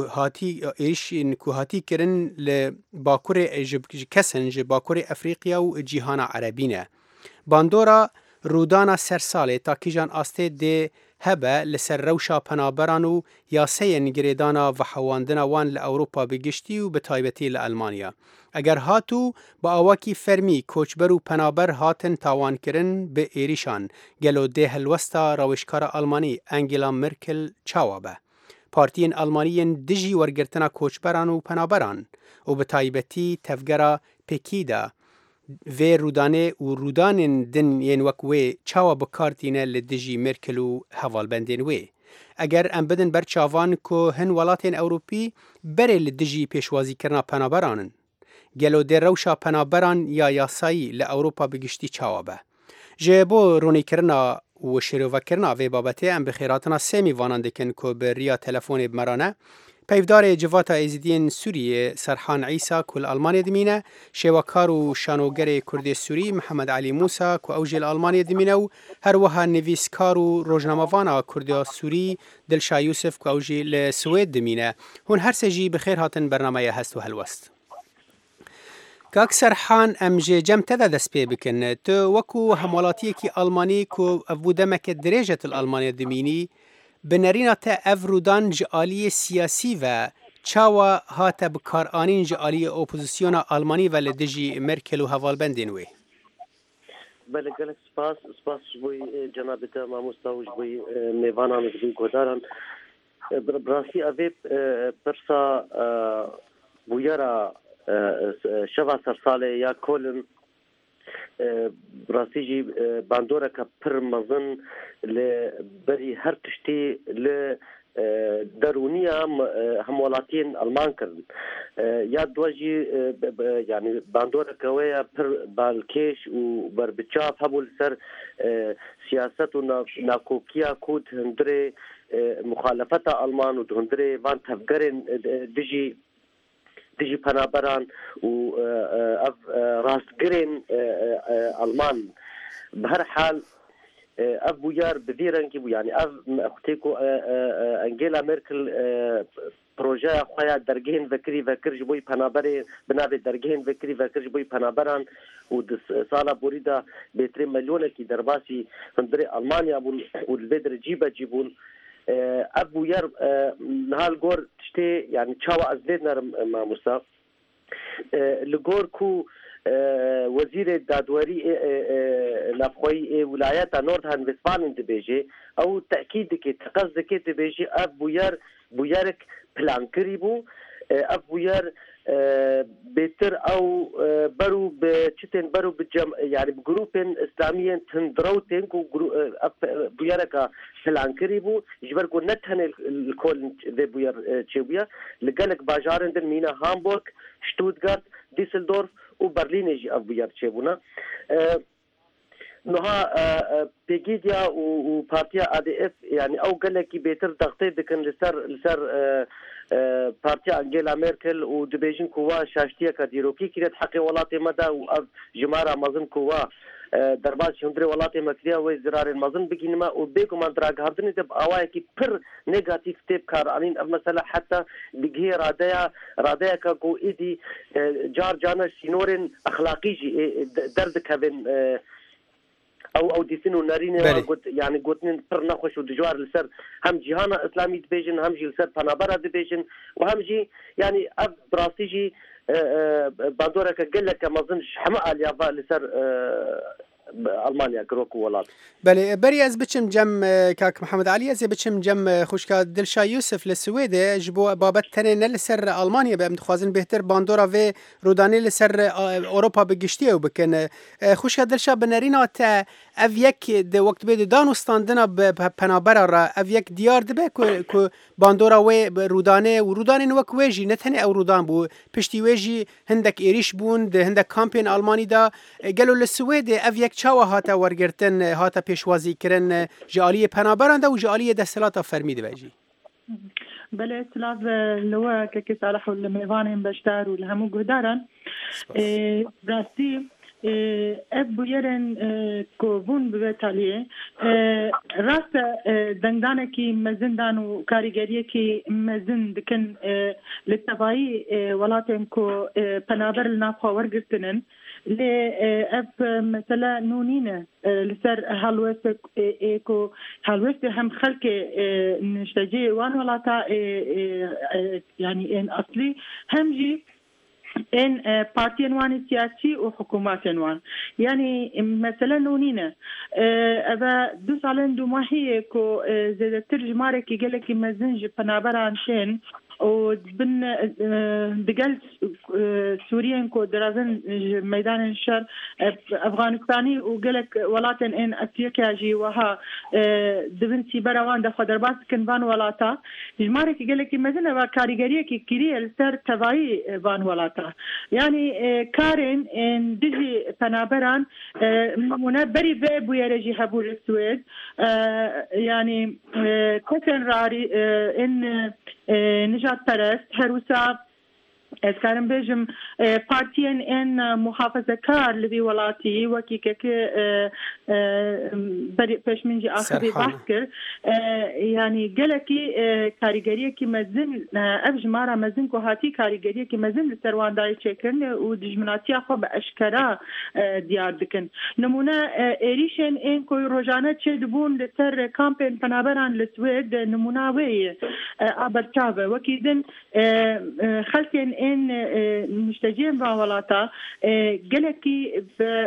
Speaker 16: کۆ هاتی کردن لە باکوورێ کەسن ji باکوورێ ئەفریقیا و جیهانە عەرەبینە باندۆرا ڕوودانە سەرساڵێ تا کیژان ئاستێ دێ هەبە لەسەر ڕەوشە پەنابەران و یاسەیەن گرێدانە ڤەحەواندنە وان لە ئەوروپا بگشتی و بەتایبەتی لە ئەلمانیا ئەگەر هاتوو بە ئاواکی فەرمی کۆچبەر و پەنابەر هاتن تاوانکردن بە ئێریشان گەلۆ دێ هەلوەستا ڕەوشکارە ئەلمانی ئەنگێلا مێرکل چاوە بە پارتیên ئەلمانیên دژی وەرگرتنە کۆچبەران و پەنابەران و بەتایبەتی تەڤگەرە پێکیدا vê rûdanê û rûdanên din yên wek wê çawa bikartîne li dijî Merkel û hevalbendên wê. Eger em bidin ber çavan ku hin welatên Ewropî berê li dijî pêşwazîkirina penaberan in. Gelo dê rewşa penaberan ya yasayî li Ewropa bigiştî çawa be. Ji bo ronîkirina û şîrovekirina vê babetê em bi xêratina sê mîvanan dikin ku bi riya telefonê bimerane, پەیڤدارê civata êzidiyên Sûriyê Serhan Îsa ku li Almanyê dimîne, şêwekar û şanogerê Kurdê Sûrî Mihemed Elî Musa ku ew jî li Almanyê dimîne û her wiha nivîskar û rojnamevana Kurda Sûrî Dilşa Yusuf ku ew jî li Swêd dimîne. Hûn her sê jî bi xêr hatin bernameyê hest û helwest. Kak Serhan em jê cem te de dest pê bikin. Tu wekû hemwelatiyekî Almanî ku ev bû demeke dirêj til Almanyê dimînî, بنرینه te ev rûdan ji aliyê siyasî ve çawa hate bikaranîn ji aliyê opozisyona Almanî ve li dijî Merkel û hevalbendên wê.
Speaker 17: Belê gelek spas ji bo cenabê te mamosta û ji bo mêvanan ji bo guhdaran bi rastî evê pirsa bûyera şeva sersalê ya kolin براستی جی باندورا که پر مزن ل بری هر تشتی ل درونی همولاتین آلمان کردن یاد دوجی یعنی باندورا که ویا پر بالکش و بر بچاف همول سر سیاست و ناکوکیا کود هندره مخالفت آلمان و هندره وان تفکرین dijî penaberan û ev rastgirên Alman bi her hal ev bûyar bi vî rengî bû yani ev xwetê ku Angela Merkel projeya xwe ya dergehên vekirî vekir ji bo penaberê bi navê dergehên vekirî vekir ji bo penaberan û di sala borî da bêtirî milyonekî derbasî hundirê Almanya bûn û li vê derecî becî bûn ev bûyer nihal gor tiştê yani çawa ez lê nerim mamosta li gor ku wezîrê dadwerî navxweyî ê wilayeta Nordrhein-Westfalen dibêje ew tekîd dike teqez dike dibêje ev bûyerek plankirî bû ev bûyer bêtir ew berû bi çitên berû bi yani bi grûpên İslamiyên tundrewtên ku bûyereka plankirî bû ji ber ku ne tenê li kolin vê bûyer çêbûye li gelek bajarên din mîne Hamburg, Stuttgart, Düsseldorf û Berlînê jî ev bûyer çêbûne. Niha pêgîdiya û partiya ADF yani ew gelekî bêtir dextê dikin li ser partiya Angela Merkel û dibêjin ku wa şaştiyeka dîrokî kiret heqê welatê me da û ev ji mara mezin ku wa derbas hundirê welatê me kiriya wê zirarên mezin bigînime û bêguman dragihandinê de bi awayekî pir negatif tê bikaranîn ev mesela heta bigihê radeyeka ku êdî car caner sînorên exlaqî jî derdikevin او دیسن و نرینه یعنی گوتنین پر نخوش و دجوار لسر هم جهان اسلامی دبیجن هم جی لسر پنابرا دبیجن و هم جی یعنی اف براستی جی باندورا که گله که مزن شحمه آلیافا لسر المانيا كروكو ولات
Speaker 16: بله بري از بچم جم كاك محمد علي از بچم جم خوشكا دلشا يوسف للسويد جبو بابت تنه لسر المانيا بام دخوازن بهتر باندورا و روداني لسر اوروبا بگشتي او بكن خوشكا دلشا بنرينا تا افيك د وقت بيد دانوستاندنا بنابر را افيك ديار دبه كو باندورا و روداني و روداني وك ويجي نتنه او رودان بو پشتي ويجي هندك ايريش بون د هندك كامبين الماني دا قالوا للسويد افيك چاوا هاتا ورگرتن هاتا پیشوازی کرن جالی پنابرند و جالی دستلات فرمید وجی
Speaker 18: بله سلاف لو كي صالح والميفانين بشتار والهمو قدارا براستي اب بویرن کوون بوتالیه راست دنگدانه کی مزندان و کاریگری کی مزند کن لتبایی ولاتن کو پنابر النافخه ورگرتنن ل اب مثلا نونينه لسر هالوست ايكو هالوست هم خلق نشتجي وان ولاتا يعني ان اصلي هم جي ان بارتين وان سياسي وحكومات وان يعني مثلا نونينا ابا دوس على دو ما هي كو زي ترجمارك كي قالك مزنج بنابران شين وبن دقل سوريا كو درازن ميدان الشر افغانستاني وقالك ولاتن ان افريقيا جي وها دبنتي براوان دفع درباس كنفان ولاتا جمارك قالك مثلا كاريجريه كي كيري السر تبعي فان ولاتا يعني كارين ان دجي بنابران منبري بابو يرجي هبو السويد يعني كوتن راري ان نجات پرست هروسا اسكارم بيجم بارتين ان محافظه كار لبي ولاتي وكيكك بري بشمنجي اخري بحكر يعني قالكي كاريجريه كي مزن افج مارا مزن كو هاتي كاريجريه كي مزن لسروان داي تشكن ودجمناتي اخو باشكرا ديار دكن نمونه اريشن ان كو روجانه تشدبون لتر كامبين بنابران لسويد نمونه وي ابرتابه وكيدن خلتين ان مشتجين بولاتا قالكي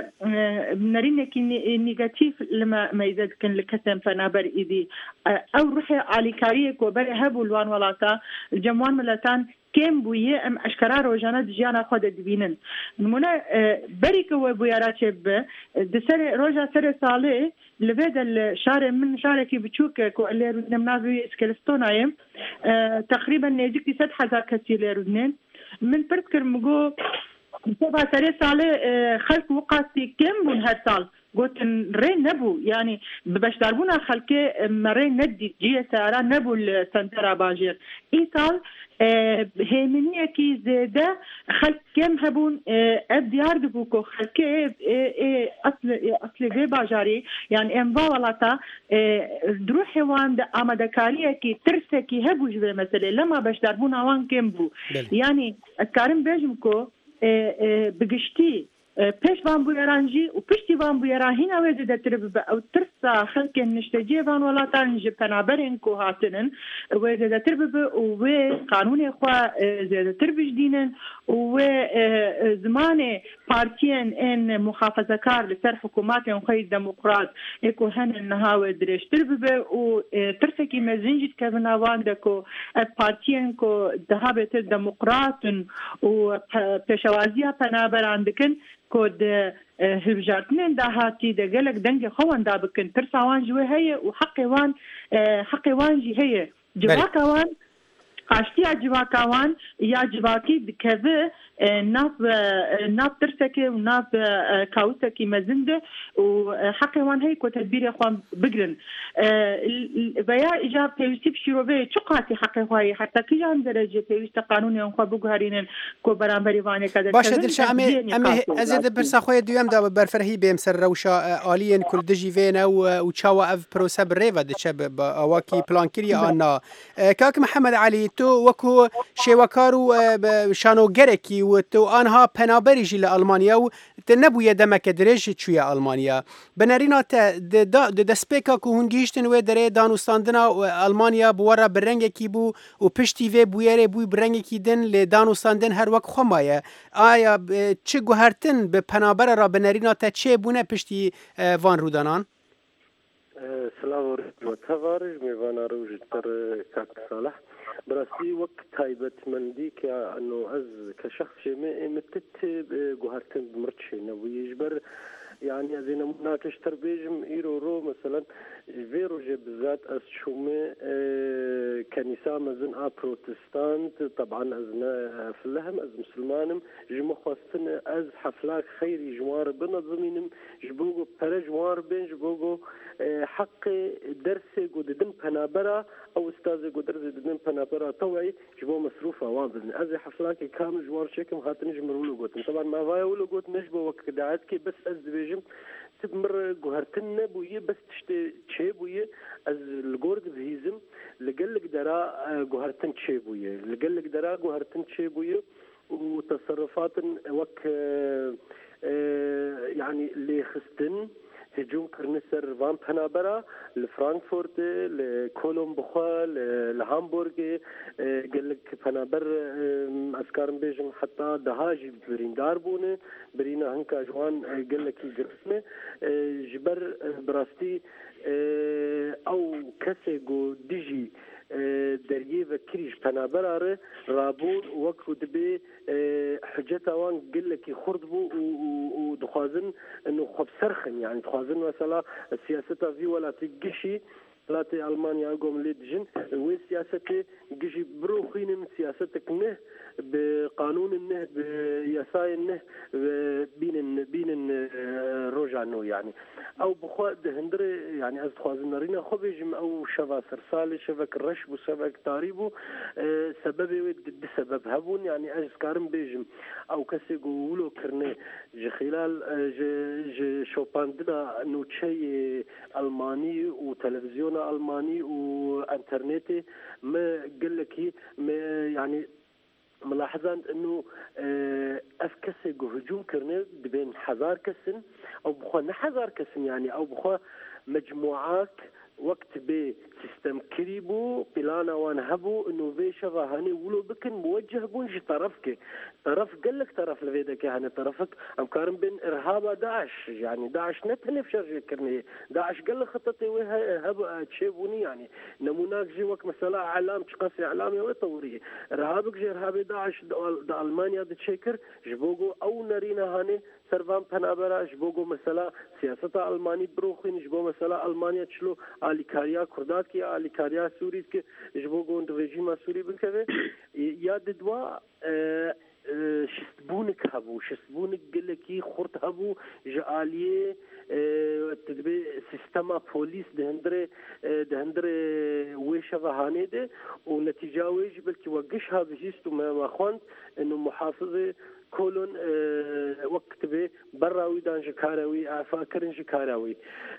Speaker 18: بنرينكي نيجاتيف لما ما يزاد كان لكسم فنابر ايدي او روحي على كاريك وبري هبو الوان ولاتا الجموان ملتان كم بويه ام اشكرا روجانا دجانا خود دبينن نمونه بريك وبيارات شب دسر روجا سر صالح لبيد الشارع من شاركي بتشوك كو اللي نمنافي اسكلستونايم تقريبا نيجيكي 6000 كتير لرودنين من برتكر مجو سبعة سري صالة خلق وقاسي كم بون هالصال قلت رين نبو يعني باش داربونا خلقي مرين ندي جي سارة نبو السنترا باجير اي صال هيمنية كي زيادة خلق كم هبون ابديار دبوكو خلقي اصل في باجاري يعني انبا ولاتا دروح حيوان دا امدكارية كي ترسكي هبو جبه مثلا لما باش داربونا وان كم بو يعني اسكارم بيجمكو بقشتي پیش وان بویرانجی و پشتی وان بویراهین اوه زیده ترب او ترسا خلق نشتجی وان ولاتان جی پنابرین کو هاتنن و زیده ترب و قانون خواه زیده ترب جدینن و زمان پارتین این محافظه کار لسر حکومات خواه دموقرات اکو هن نهاوه درش ترب و ترسکی مزنجید که بناوان دکو پارتین کو دهابت دموقرات و پیشوازی پنابران دکن كود هرجارتنين دا هاتي دا قالك دنجي خوان دا بكن ترسا وان جوي هي وحقي وان جي هي جواكا وان قاشتي جواكا وان يا جواكي بكذا ناف ترسكي وناف كاوسكي مزنده وحقي وان هي كو تدبير اخوان بقرن بيا اجاب بيوسي بشيروبي چقاتي حقي هواي حتى كي جان درجه بيوست قانوني اخو بوغارينن كو برامبري واني كذا
Speaker 16: باشه دلش امي ازيد برسا خويا دوام دا برفرهي بيمسر روشا الين كل دجي فينا وتشاوا اف بروسا بريفا دشب اواكي بلانكيريا انا كاك محمد علي تو وکو شێوەکار و شانۆگەرێکی و تو ئانها پەنابەریژی لە ئەڵمانیا و نەبووە دەمەکە درێژی چوویە ئەڵمانیا بنەرینا دەستپێکا و هونگیشتن وێ دەرێ دانوستاندنا ئەڵمانیا بوەرە بڕەنگێکی بوو و پشتی vê بویێرێ بووی بڕەنگێکی دن لێ دانوستاندن هەر وەک خۆمایە ئایا چ گوهرتن بە پەنابەرە را بنەرینا تە چێ بوونە پشتی وان ڕوودانان
Speaker 17: سلام تەوارش میێوانە ڕژتر کاک ساڵح براستی وەک تایبەتمەندی کە ئەنۆ ئەز کە شخصێ متت گوهرتن بمرچێنەوەیش بەر يعني هذين مناقشتر بيجم إيرو مثلا فيروجي بالذات أسشومي كنيسة مزن بروتستانت طبعا أزنا في اللهم أز مسلمانم جمو خواستن أز حفلاك خيري جوار بنظمينم جبوغو برا جوار بين جبوغو حق درسي قددن بنابرا أو أستاذي قددن بنابرا طوعي جبو مصروفة وابن أز حفلاك كامل جوار شكم خاطر نجمرولو قوتن طبعا ما فايولو قوت نجبو وقت دعاتكي بس أز تمر جوهرتنا بويه بس تشي بويه از الجورد بهيزم لقلك درا جوهرتن تشي بويه لقلك درا جوهرتن تشي بويه وتصرفات وك يعني اللي خستن هجوم كرنسر فان بنابرا لفرانكفورت لكولوم بخوا لهامبورغ قال لك بنابر اسكارم بيجن حتى دهاجي بريندار بونه برينا هنكا جوان قال لك يجرسمه جبر براستي او كسيغو ديجي دريه وكريش بنابراره رابون وقت دبي حجته وان قال لك يخرد بو ودخازن انه خب سرخن يعني دخازن مثلا سياسته في ولا تجشي ثلاثة ألمانيا قوم ليدجن وسياسته جشي بروخين من سياستك نه بقانون النه بيساي النه بين روجانو يعني او بخوا دهندر يعني از خوازنارينا خبيجم او شفا سرسالي شفك الرشب وشفك تاريبو سبب بسبب هبون يعني از كارم بيجم او كسي قولو كرني خلال شوباندنا نوتشي الماني وتلفزيون الماني وانترنتي ما قال لك يعني ملاحظان انه افكسي هجوم كرني بين حزار كسن او بخوا نحزار كسن يعني او بخوا مجموعات وقت به سيستم كريبو بلانا وانهبو انه في شفا هاني ولو بكن موجه بونج طرفك طرف قال لك طرف لفيدك هاني طرفك ام كارم بين ارهاب داعش يعني داعش نتنف شرج كرني داعش قال لك خطتي وهب تشيبوني يعني نموناك جي وقت مثلا اعلام تشقصي اعلامي وطوري ارهابك جي ارهاب داعش دا المانيا دتشكر جبوغو او نرينا هاني سرفان بنابرا جبوغو مثلا سياسة الماني بروخين جبو مثلا المانيا تشلو آلیکاریا کردات که آلیکاریا سوری که جبوگون رژیم سوری بکره یاد دوا شستبونك هبو شستبونك قلكي خرط هبو جاليه تدبي سيستما بوليس دهندر ويشا فهاني ده ونتيجة ويج بلكي وقشها بجيستو ما خوانت انه محافظة كولون وقت به براوي دان جكاراوي افاكرن جكاراوي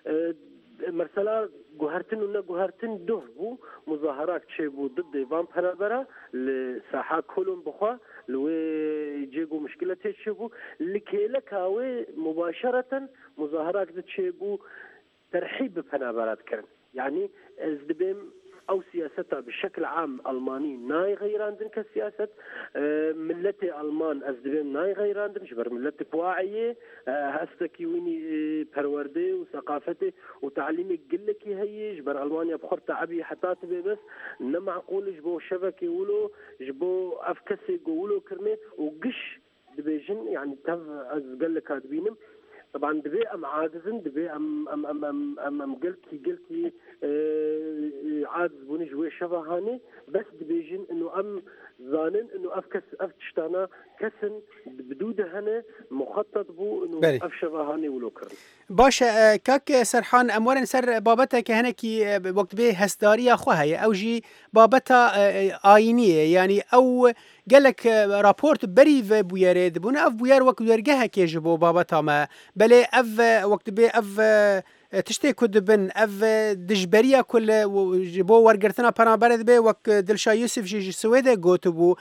Speaker 17: مرسلا جوهرتن ونا جوهرتن دوفبو مظاهرات شيبو ضد فان بنابرا لساحة كولون بخوا لو يجيبو مشكلة تشيبو لكيلك هاوي مباشرة مظاهرات تشيبو ترحيب بنابرات كان يعني ازدبيم او سياستها بشكل عام الماني ناي غيراندن كسياسه ملتي المان ازدبيم ناي غيراندن جبر ملتي واعيه هستكي ويني پروردي وثقافتي وتعليمي قلكي هي جبر المانيا بخور تعبي حتى تبي بس نمعقول جبو شبكي ولو جبو افكسي قولو كرمي وقش دبيجن يعني تف از قال كاتبينم طبعا دبي ام عاجزن دبي ام قلتي عاجز بوني جوي شبهاني بس دبيجن انه ام زانن انه افتشتانا كسن بدود هنا مخطط بو انه افشبهاني ولوكر
Speaker 16: باشه كاك سرحان امورن سر بابتك هنكي وقت به هستاريا خوها او جي بابتا آينية يعني او قالك رابورت بري بو يريد بون اف بو ير وقت ورجها كيجبو بابتا ما بلي اف وقت به اف تشتێک کو دبن ئەv دژبەریە کول بۆ وەرگرتنە پەنابەرە دەبێ وەک دڵشا یوسفژی سوێدە گوتبوو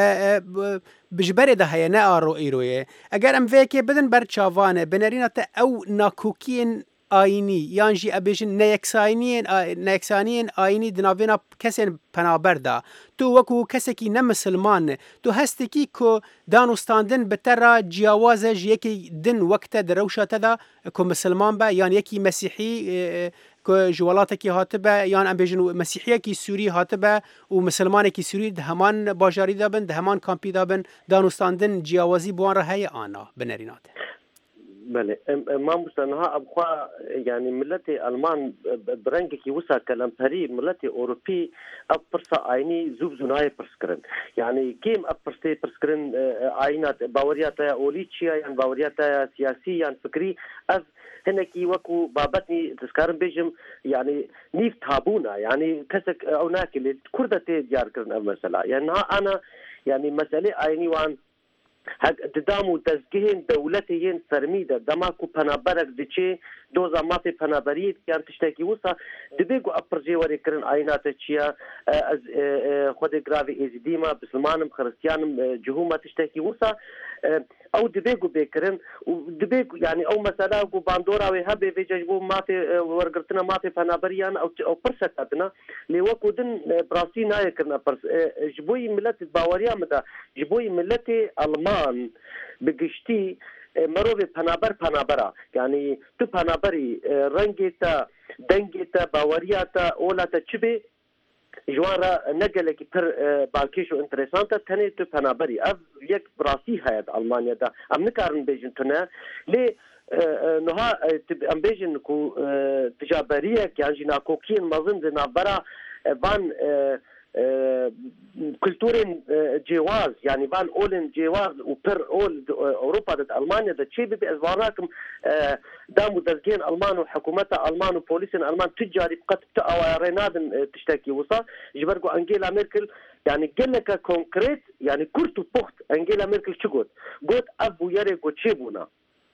Speaker 16: بژبەرێدا هەیە نە ئاڕۆ ئیرۆیە ئەگەر ئەم vêkê بدن بەر چاوانە بنەرینەتە ئەو ناکۆکیên ئاینی یان jî ئەبێژن نەیەکسانiyên ئاینی di navêna kesên penaber da tu wekû kesekî nemusilman tu hestekî ku danûstandin bi te ra ciyawaz e ji yekê din wek te di rewşa te da ku misilman be yan yekî mesîhî ku ji welatekî hatibe yan em bêjin mesîhiyekî Sûrî hatibe û misilmanekî Sûrî di heman bajarî da bin di heman kampî da bin danûstandin ciyawazî bi wan re heye ana binêrînate
Speaker 17: بله ما مستنها ابخوا يعني ملت المان برنگکی وسا کلم پری ملت اوروبی اب پرسا آینی زوب زنای پرسکرن يعني كيم اب پرسکرن آینات باوریات اولیچیا يعني باوریات سیاسی يعني فکری از هنكي وكو بابتني تذكرن بيجم يعني نيف تابونا يعني كسك او ناكل كردتي ديار كرن مثلا يعني انا يعني مساله آینی وان ددامو دزگهین دولتین سرمیده دماکو پنابرک دچه دوزا مافی پنابریت یان تشتکی وسا دبیگو اپرجی وری کرن آینات چیا از خود گراوی ازدیما بسلمانم خريستيانم جهوما تشتکی وسا او دبیگو بکرن و دبیگو يعني او مثلا گو باندورا و هبه وججبو مافی ورگرتنا مافی پنابریان او پرستاتنا لوکو دن براسی نای کرنا پرس جبوی ملت باوریا مدا جبوی ملت المان بگشتی مروی پنابرا يعني تو پنابری رنگی تا دنگی تا باوریا تا اولا تا چبه جوارا نقلك پر باكيش وانتريسانتا تاني تو پنابري اف يك براسي هيد المانيا دا ام نكارن بيجن تنا لي نها ام بيجن كو تجابريه يعني جنا كوكين مازن دنا برا بان كلتورين جواز يعني بان اولن جواز وبر اول اوروبا دت المانيا دت شي بازواركم دامو دزجين المان وحكومتها المان وبوليسين المان تجاري قد ريناد تشتكي وصا جبرجو انجيلا ميركل يعني قال لك كونكريت يعني كورتو بوخت انجيلا ميركل شو قلت ابو يري قلت شيبونا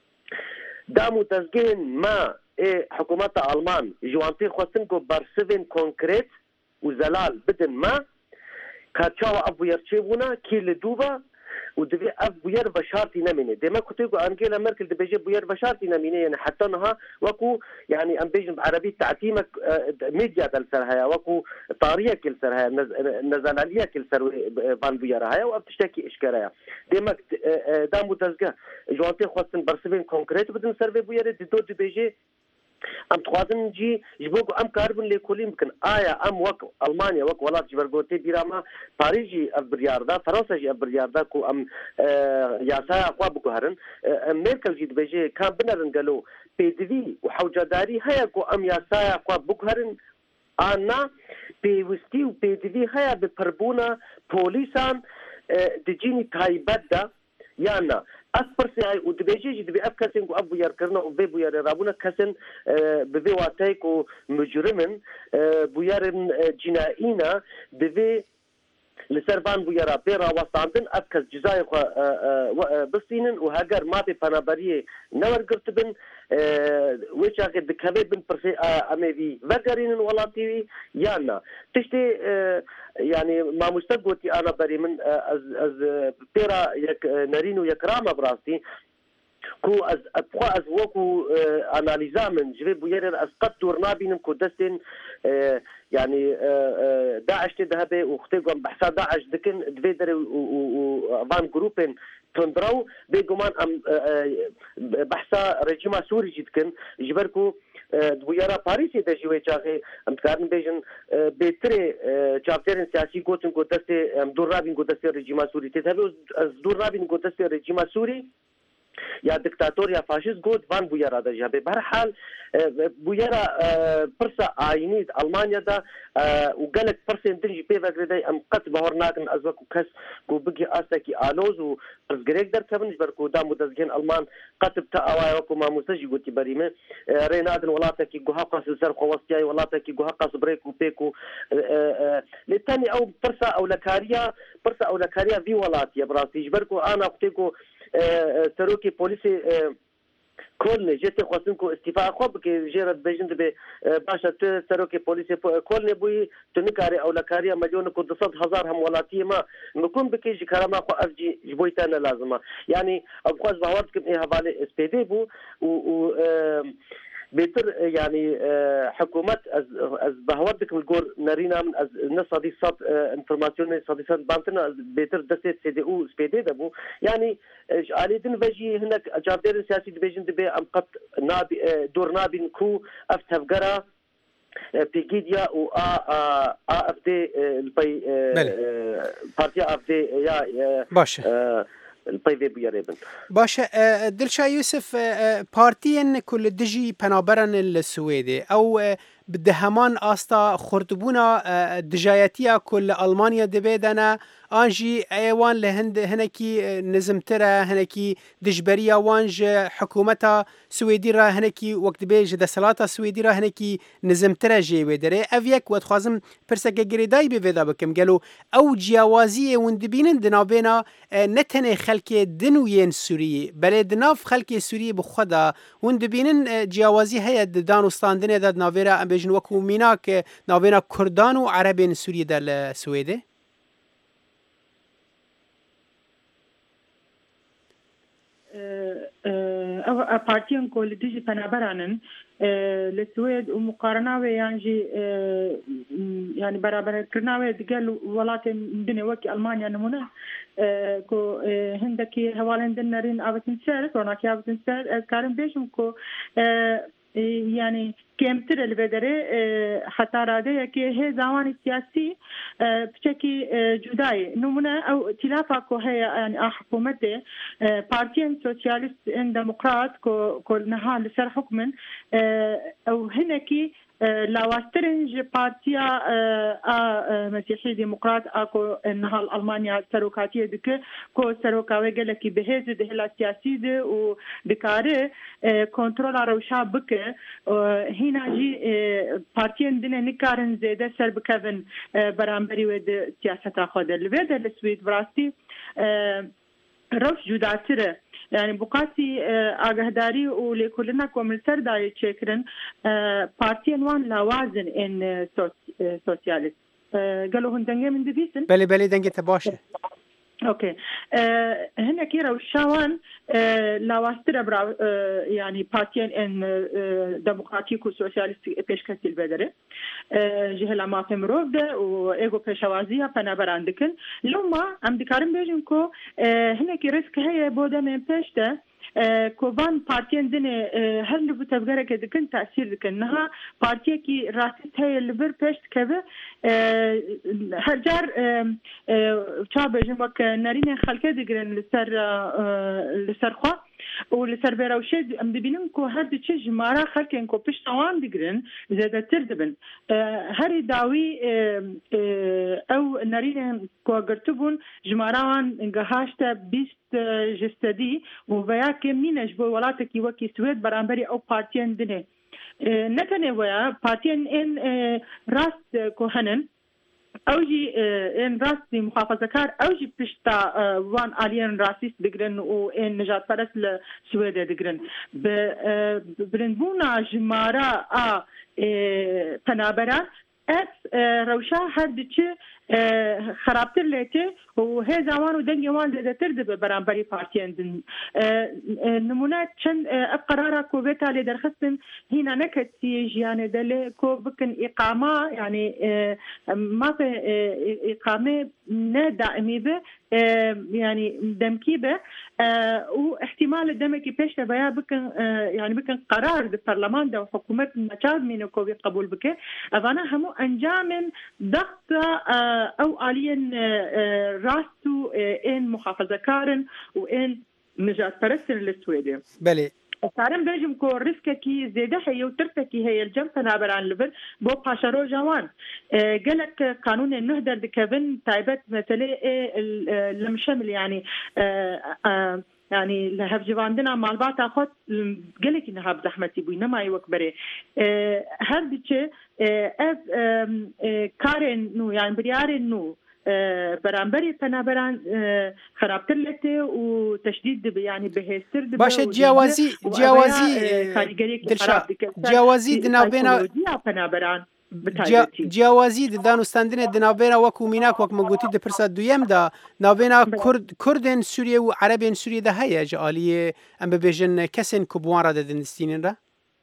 Speaker 17: دامو دزجين ما حكومتها المان جوانتي خوستنكو بار 7 كونكريت وزلال بدن ما كاتشاو ابو يرشيبونا كي لدوبا ودبي ابو ير بشارتي نمينه ديما كنت يقول انجيلا ميركل دبي ابو ير بشارتي نمينه يعني حتى انها وكو يعني ام بيجن بعربي تعتيمك ميديا دلسرها وكو طاريه كلسرها نزلاليه كلسر بان بيرها وبتشتكي اشكارها ديما دامو تزقه جوانتي خوستن برسبين كونكريت بدن سيرفي بو ير دو دبي ام تخوازن جي جبوكو ام كاربن ليكولي يمكن ام وك المانيا وك ولات جبرغوتي بيراما باريجي ابرياردا فرنسا جي ابرياردا كو ام ياسا اقوا بكو هرن ميركل جي دبيجي كان بنرن قالو بيدفي وحوجداري هيا كو ام ياسا اقوا بكو هرن انا بيوستي وبيدفي هيا ببربونا بوليسان دجيني تايبدا يانا أسبرسي أي ودبيجي دبي أفكاسين كو أبو ياركرنا وبيبو يار رابونا كاسن ببي واتايكو مجرمن بويارن جنائينا ببي لسربان بويارا بيرا وساندن أفكاس جزاي بسينن وهاجر ما في بنابريه نور قرتبن ويش أخذ دكابي بن برسي أميفي وقرين ولاتي يانا تشتي يعني ما مستقوتي أنا بري من از بيرا يك نارينو يكرامة براستي كو از ابخوا از وكو اناليزا من جري بوير از قد دورنا بينم كو دستين يعني داعش تذهبي وختيقوم بحثا داعش دكن دفيدر وفان جروبين تندرو بيقومان ام بحثا رجيما سوري جدكن جبركو بويرا باريسي دجوي جاغي ام كارن بيجن بيتري جابترن سياسي قوتن كو دستي دور رابين كو دستي رجيما سوري تذهبي از دور رابين كو دستي رجيما سوري يا دكتاتور يا فاشيست قد فان بويرا دا جابي بهر حال بويرا برسا آينيد ألمانيا دا وقالك برسا يندنجي بيفا قرداي أم قد بهورناكن أزوكو كس كو بقي آساكي آلوز و برزقريك در كبنج بركو دامو دزجين ألمان قطب تأواي وكو ما مسجي قوتي بريمه رينادن ولاتاكي قوهاقا سلسر خوستياي ولاتاكي قوهاقا سبريكو بيكو لتاني أو برسا أو لكاريا برسا أو لكاريا في ولاتيا براسي جبركو أنا أختيكو سروكي بوليسي كل جيت خاصنكو استيفاء خوب كي جيرت بيجند ب باشا سروكي بوليسي كل نبوي تنكاري او لكاريا مليون كو 200,000 هم ولاتي ما نكون بكي كرامه خو افجي جبويتانا لازمه يعني ابخاز بهواتكم ايه حوالي اس بي دي بو و بيتر يعني حكومات از بهوردك الجور نارينا من از نصدي صد انفورماسيون صديسان بانتنا بيتر دست سي دي او سبيدي دبو يعني عليدن فيجي هناك جابير سياسي ديفيجن دبي ام قط نابي دور نابي نكو افتفقرا بيجيديا و اف دي البي بارتي اف دي يا
Speaker 16: باشا
Speaker 17: الطيبة بيريبن
Speaker 16: باشا دلشا يوسف بارتين كل دجي بنابرن السويدي او بدهمان استا خرطبونا دجايتيا كل المانيا دبيدنا انجي ايوان لهند هنكي نزمترا هنكي دجبريا وانج حكومتا سويدي را هنكي وقت بيج دسلاتا سويدي را هنكي نزمترا جي ودري افيك وتخازم برسك جريداي بفيدا بكم قالوا او جياوازيه وندبين دنابينا نتنه خلكي دنوين سوري بل دناف خلكي سوري بخدا وندبين جياوازي هي دانوستاندنه داد نافيرا بيجن وكو ميناك نافينا كردان وعربين سوري دال سويدي
Speaker 18: او بارتيان كل ديجي بنابرانن للسويد ومقارنه يعني برابر كرناوي دقال ولات الدنيا وكي المانيا نمونه كو هندكي حوالين دنرين ابتنسر وناكي ابتنسر كارن بيشم كو يعني كمتر البدري حتى راده كي هي زمان سياسي بشكل جداي نمونه او ائتلافا كو هي يعني حكومته بارتيان سوسياليست ان ديمقراط كو نها لسر حكم او هنكي لاواسترنج بارتيا مسيحي ديمقراط اكو انها المانيا سروكاتيه دك كو سروكاوي قالك بهز ده السياسي ده ودكاره كنترول روشا بك هنا جي بارتيان دنا نكارن زياده سر بكفن برامبري ود سياسه خود البلد السويد براستي روش جداتره يعني بقاسي آگهداری و لكلنا كوملتر داي تشكرن بارتيان وان لوازن ان سوسياليست قالوا هندنجي من دبيسن
Speaker 16: بلي دنجي تباشي
Speaker 18: اوكي هنا كيرا وشاوان لاواستر برا يعني بارتيان ان ديمقراطيك وسوسياليست بيشكل البدري جهه ما فمرود وايغو بيشوازيه بنابر عندكن لما ام دكارم بيجنكو هنا كي ريسك هي بودا من بيشته كوبان بارتيان دني هل بتبغى كدكن تاثير دكنها بارتي كي راسيت هي اللي بيشت كذا هرجار تشابه جمك نارين خلكه دغرن لسر خو ولسر بيروشد ام دبينن كو هاد تشي جمارا خلكن كو بيشتوان دغرن زاده تردبن هري داوي او نارين كو غرتبون جماران انغهاشتا بيست جستدي وبيا كمينش بو ولاتك وكي سويد برامبري او بارتيان دني نتنه ويا بارتيان ان راست كوهنن اوجي ان راستي محافظه كار اوجي بشتا وان الين راسيست دغرن و ان نجات فرس لسويد دغرن برنبونا جمارا تنابرا اس روشا هردچ خرابتر لته و هي زمان و دنگ وان زدتر د برامبري بارتيان دن نمونه چند قرار كوبيتا اللي درخصن هنا نكتي جيانه دل كو بكن اقامه يعني ما في اقامه نه دائمي به يعني دمكي به واحتمال الدمكي بيش بيا بكن يعني بكن قرار بالبرلمان ده وحكومه المشاد من كوبي قبول بك انا هم انجام ضغط او الين راستو ان محافظه كارن وان نجات فرسن للسويدي
Speaker 16: بلي
Speaker 18: صارم بيجم كو ريسكي زياده هي وترتكي هي الجنب تنابر عن لبن بو باشارو جوان قالك قانون النهدر دكفن تايبت مثلا المشمل يعني يعني لهف جواندنا مال بعض أخذ قالك إنها بزحمتي بينا ما يوكبره هردش كارن نو يعني بريار نو برانبري پنابران خرابتر لته و تشدید يعني بهستر
Speaker 16: باشه جیاوازی دنابینا
Speaker 18: پنابران
Speaker 16: جیاوازی دانوستاندن دنابینا وکو میناک وک مگوتی د پرسا دویم دا نابینا کردن سوریه و عربین سوریه ده هيا جالیه ام ببیجن کسن کبوان را دندستینن را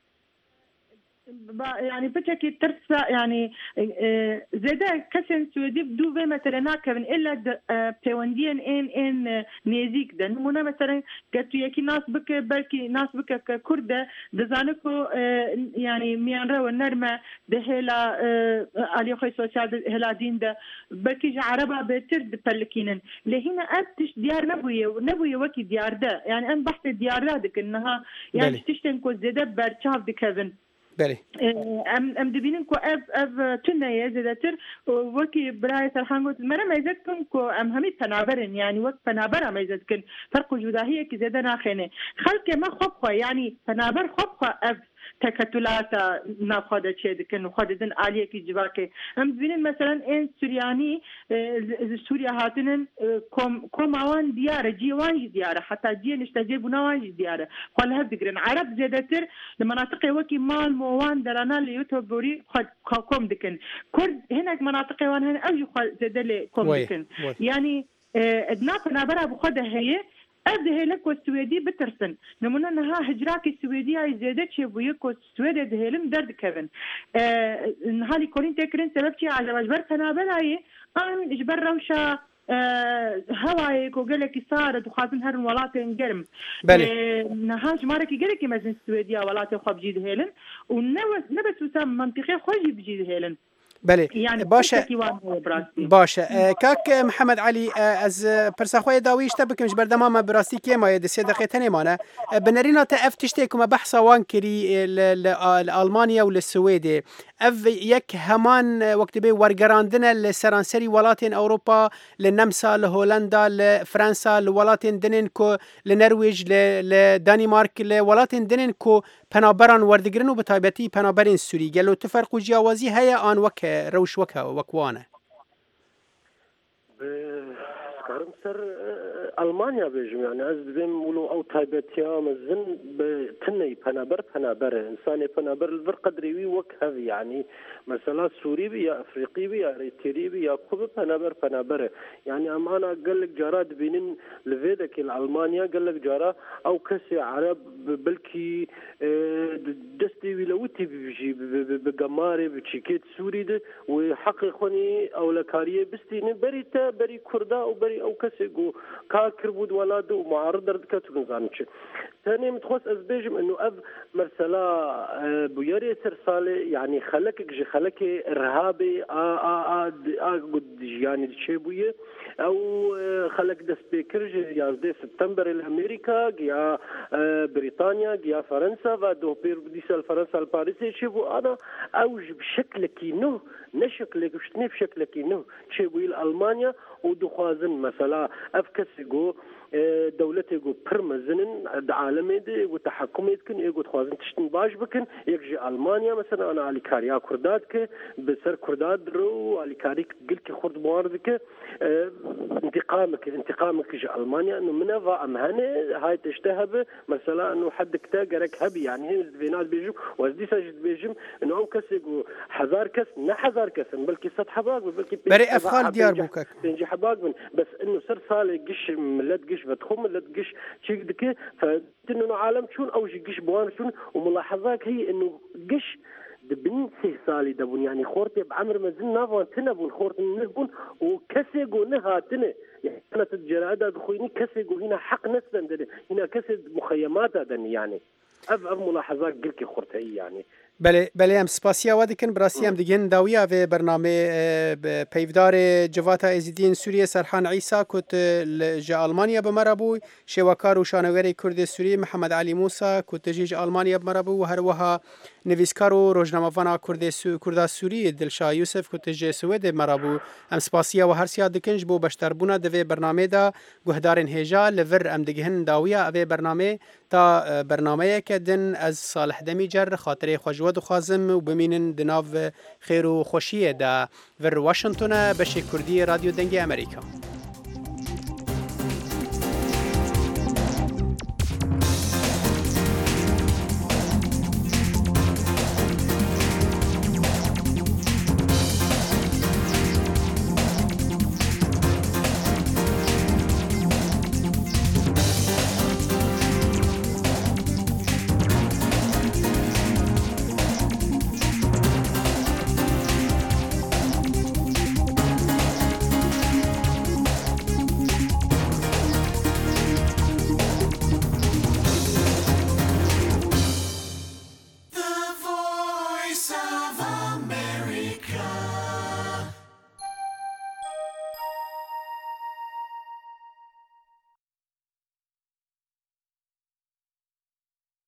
Speaker 18: يعني بتشكي ترسى يعني زيدا كسن سويدي بدو في مثلا ناكبن إلا بتوندين إن نيزيك ده نمونا مثلا قلت ياكي ناس بك بلكي ناس بك كردة دزانكو يعني ميانرا والنرمة ده هلا علي خوي سوسيال هلا دين ده بلكي عربة بترد بلكينن لهنا أبتش ديار نبوية وكي ديار ده يعني أنا بحث ديار دك إنها يعني تشتنكو زيدا برشاف دكفن
Speaker 16: بله
Speaker 18: ام دبینن کو اف تنه زیاتر وکی برای سرحان گفت مرا میزد کن کو ام همی تنابرن يعني وقت تنابر میزد کن فرق جداهیه که زیاده ناخنه خلق ما خوب يعني تنابر خوب اف تكتلات ناخذ شيء كأنه خاددن عالية كي جباكي هم بينن مثلا إن سورياني سوريا هاتنن كم عوان ديارة جيوان ديارة حتى جي نشتجيب نوان ديارة قال هذكرن عرب زيادتر لمناطق وكي مال موان درنا اللي يتوبوري كم دكن كرد هناك مناطق وان هن أجو زيادة كم دكن يعني ادنا فنابرها بخدها هي أده لك والسويدي بترسن نمونا نها هجراك السويدي هاي زيادة شبويك والسويدي دهلم درد كفن نهالي كورين تكرين سبب شي على وجبر فنابل هاي أن إجبر روشا هوايك وقالك صارت وخاصن هر ولاتين قرم نها جمارك قالك مزن السويدية ولاتين خواب جيد هيلن ونبس وسام منطقة خوجي بجيد هيلن
Speaker 16: بله
Speaker 18: يعني
Speaker 16: باشه كاك محمد علي از پرسخوی داویش تبکمش بردمام براستی که ما د 3 دقیقه تنه مانه بنرینا تاف تشتكم بحث وان كري لالمانيا والسويد اف يك همان وقت بي ورغراندنا لسرانسري ولاتين اوروبا للنمسا لهولندا لفرنسا لولاتين دنينكو لنرويج لدنمارك لولاتين دنينكو پنابران وردگرن و بتایبتی پنابرین سوری گلو تفرق و جیاوازی هيا آن وک روش وكوانه
Speaker 17: كارم سر ألمانيا بيجم يعني عز بهم ولو أو تايبتيا مزن بتني بنابر إنساني بنابر الفرق دريوي وكهذ يعني مثلا سوري بي يا أفريقي بي يا ريتيري بي يا كوب بنابر يعني أمانة قال لك جارات بينن لفيدك الألمانيا قال لك جارا أو كسي عرب بلكي دستي ولوتي بيجي بجماري بتشيكيت سوري ده وحقيقوني أو لكاريه بستيني بري كردا أو بري أو كسيجو كاكر بود ولاده ومعارض درد كاتو نزانش ثاني متخص أزبيجم إنه أب مرسلا بياري سرسالة يعني خلك إرهابي قد يعني شيء أو خلك دسبيكرج يا 11 سبتمبر الأمريكا يا بريطانيا يا فرنسا فدو بيرديسال فرنسا الباريسي شيء أنا أوج بشكل كينو نشكلك وشتني بشكل كينو شيء ألمانيا ودخوازن مثلا أفكسجو دولتي جو برمزن عالمي دي وتحكمي كن يجو تخوازن تشتن باش بكن يجي ألمانيا مثلا أنا على كاريا كرداتك بسر كردات درو على كاريك قلك خرد مواردك انتقامك جي ألمانيا إنه من أفا أمهنة هاي تشتهب مثلا إنه حد كتاجرك هبي يعني هي الفينات بيجم وزدي سجد بيجم إنه هم كسجو حزار كس نحزار كس بلكي سطح باق بلكي
Speaker 16: بري أفخال ديار بوكك
Speaker 17: بيجي حباق بس إنه صار صالح قش ملت قش بتخم لا تقش شيء دك فإنه عالم شون أو قش بوان شون وملاحظاك هي إنه قش دبن سالي دبون يعني خورتي بعمر مزن نافون تنبون خورت نبون وكسيجو نهاتنا يعني أنا تجرادة دخويني كسيجو هنا حق نسبة هنا كسد مخيمات هذا يعني أف ملاحظات قلك خورتي يعني
Speaker 16: بله ام سپاسیا ودکن براسی ام دیگه داویا و برنامه پیودار جواتا ازیدین سوریه سرحان عیسی کت جا آلمانیا بمرابو شواکار و شانوری کرد سوریه محمد علی موسی کت جیج آلمانیا بمرابو و هر وها نویسکار و روزنامه‌نگار کرد سوریه دلشاه یوسف کت جا سوید مرابو ام سپاسیا و هر سیا دکنج بو بشتربونا دو برنامه دا گهدارن هجا لور ام دیگه داویا و برنامه تا برنامه‌یەکە دن ئەز ساڵح دەمیجەر خاطرەی خۆشوە دخوازم و بمینن دناو خێر و خۆشیەدا ڤر واشنگتۆنە بەشی کوردی رادیۆ دەنگی ئەمریکا.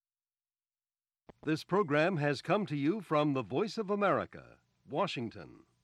Speaker 1: This program has come to you from the Voice of America, Washington.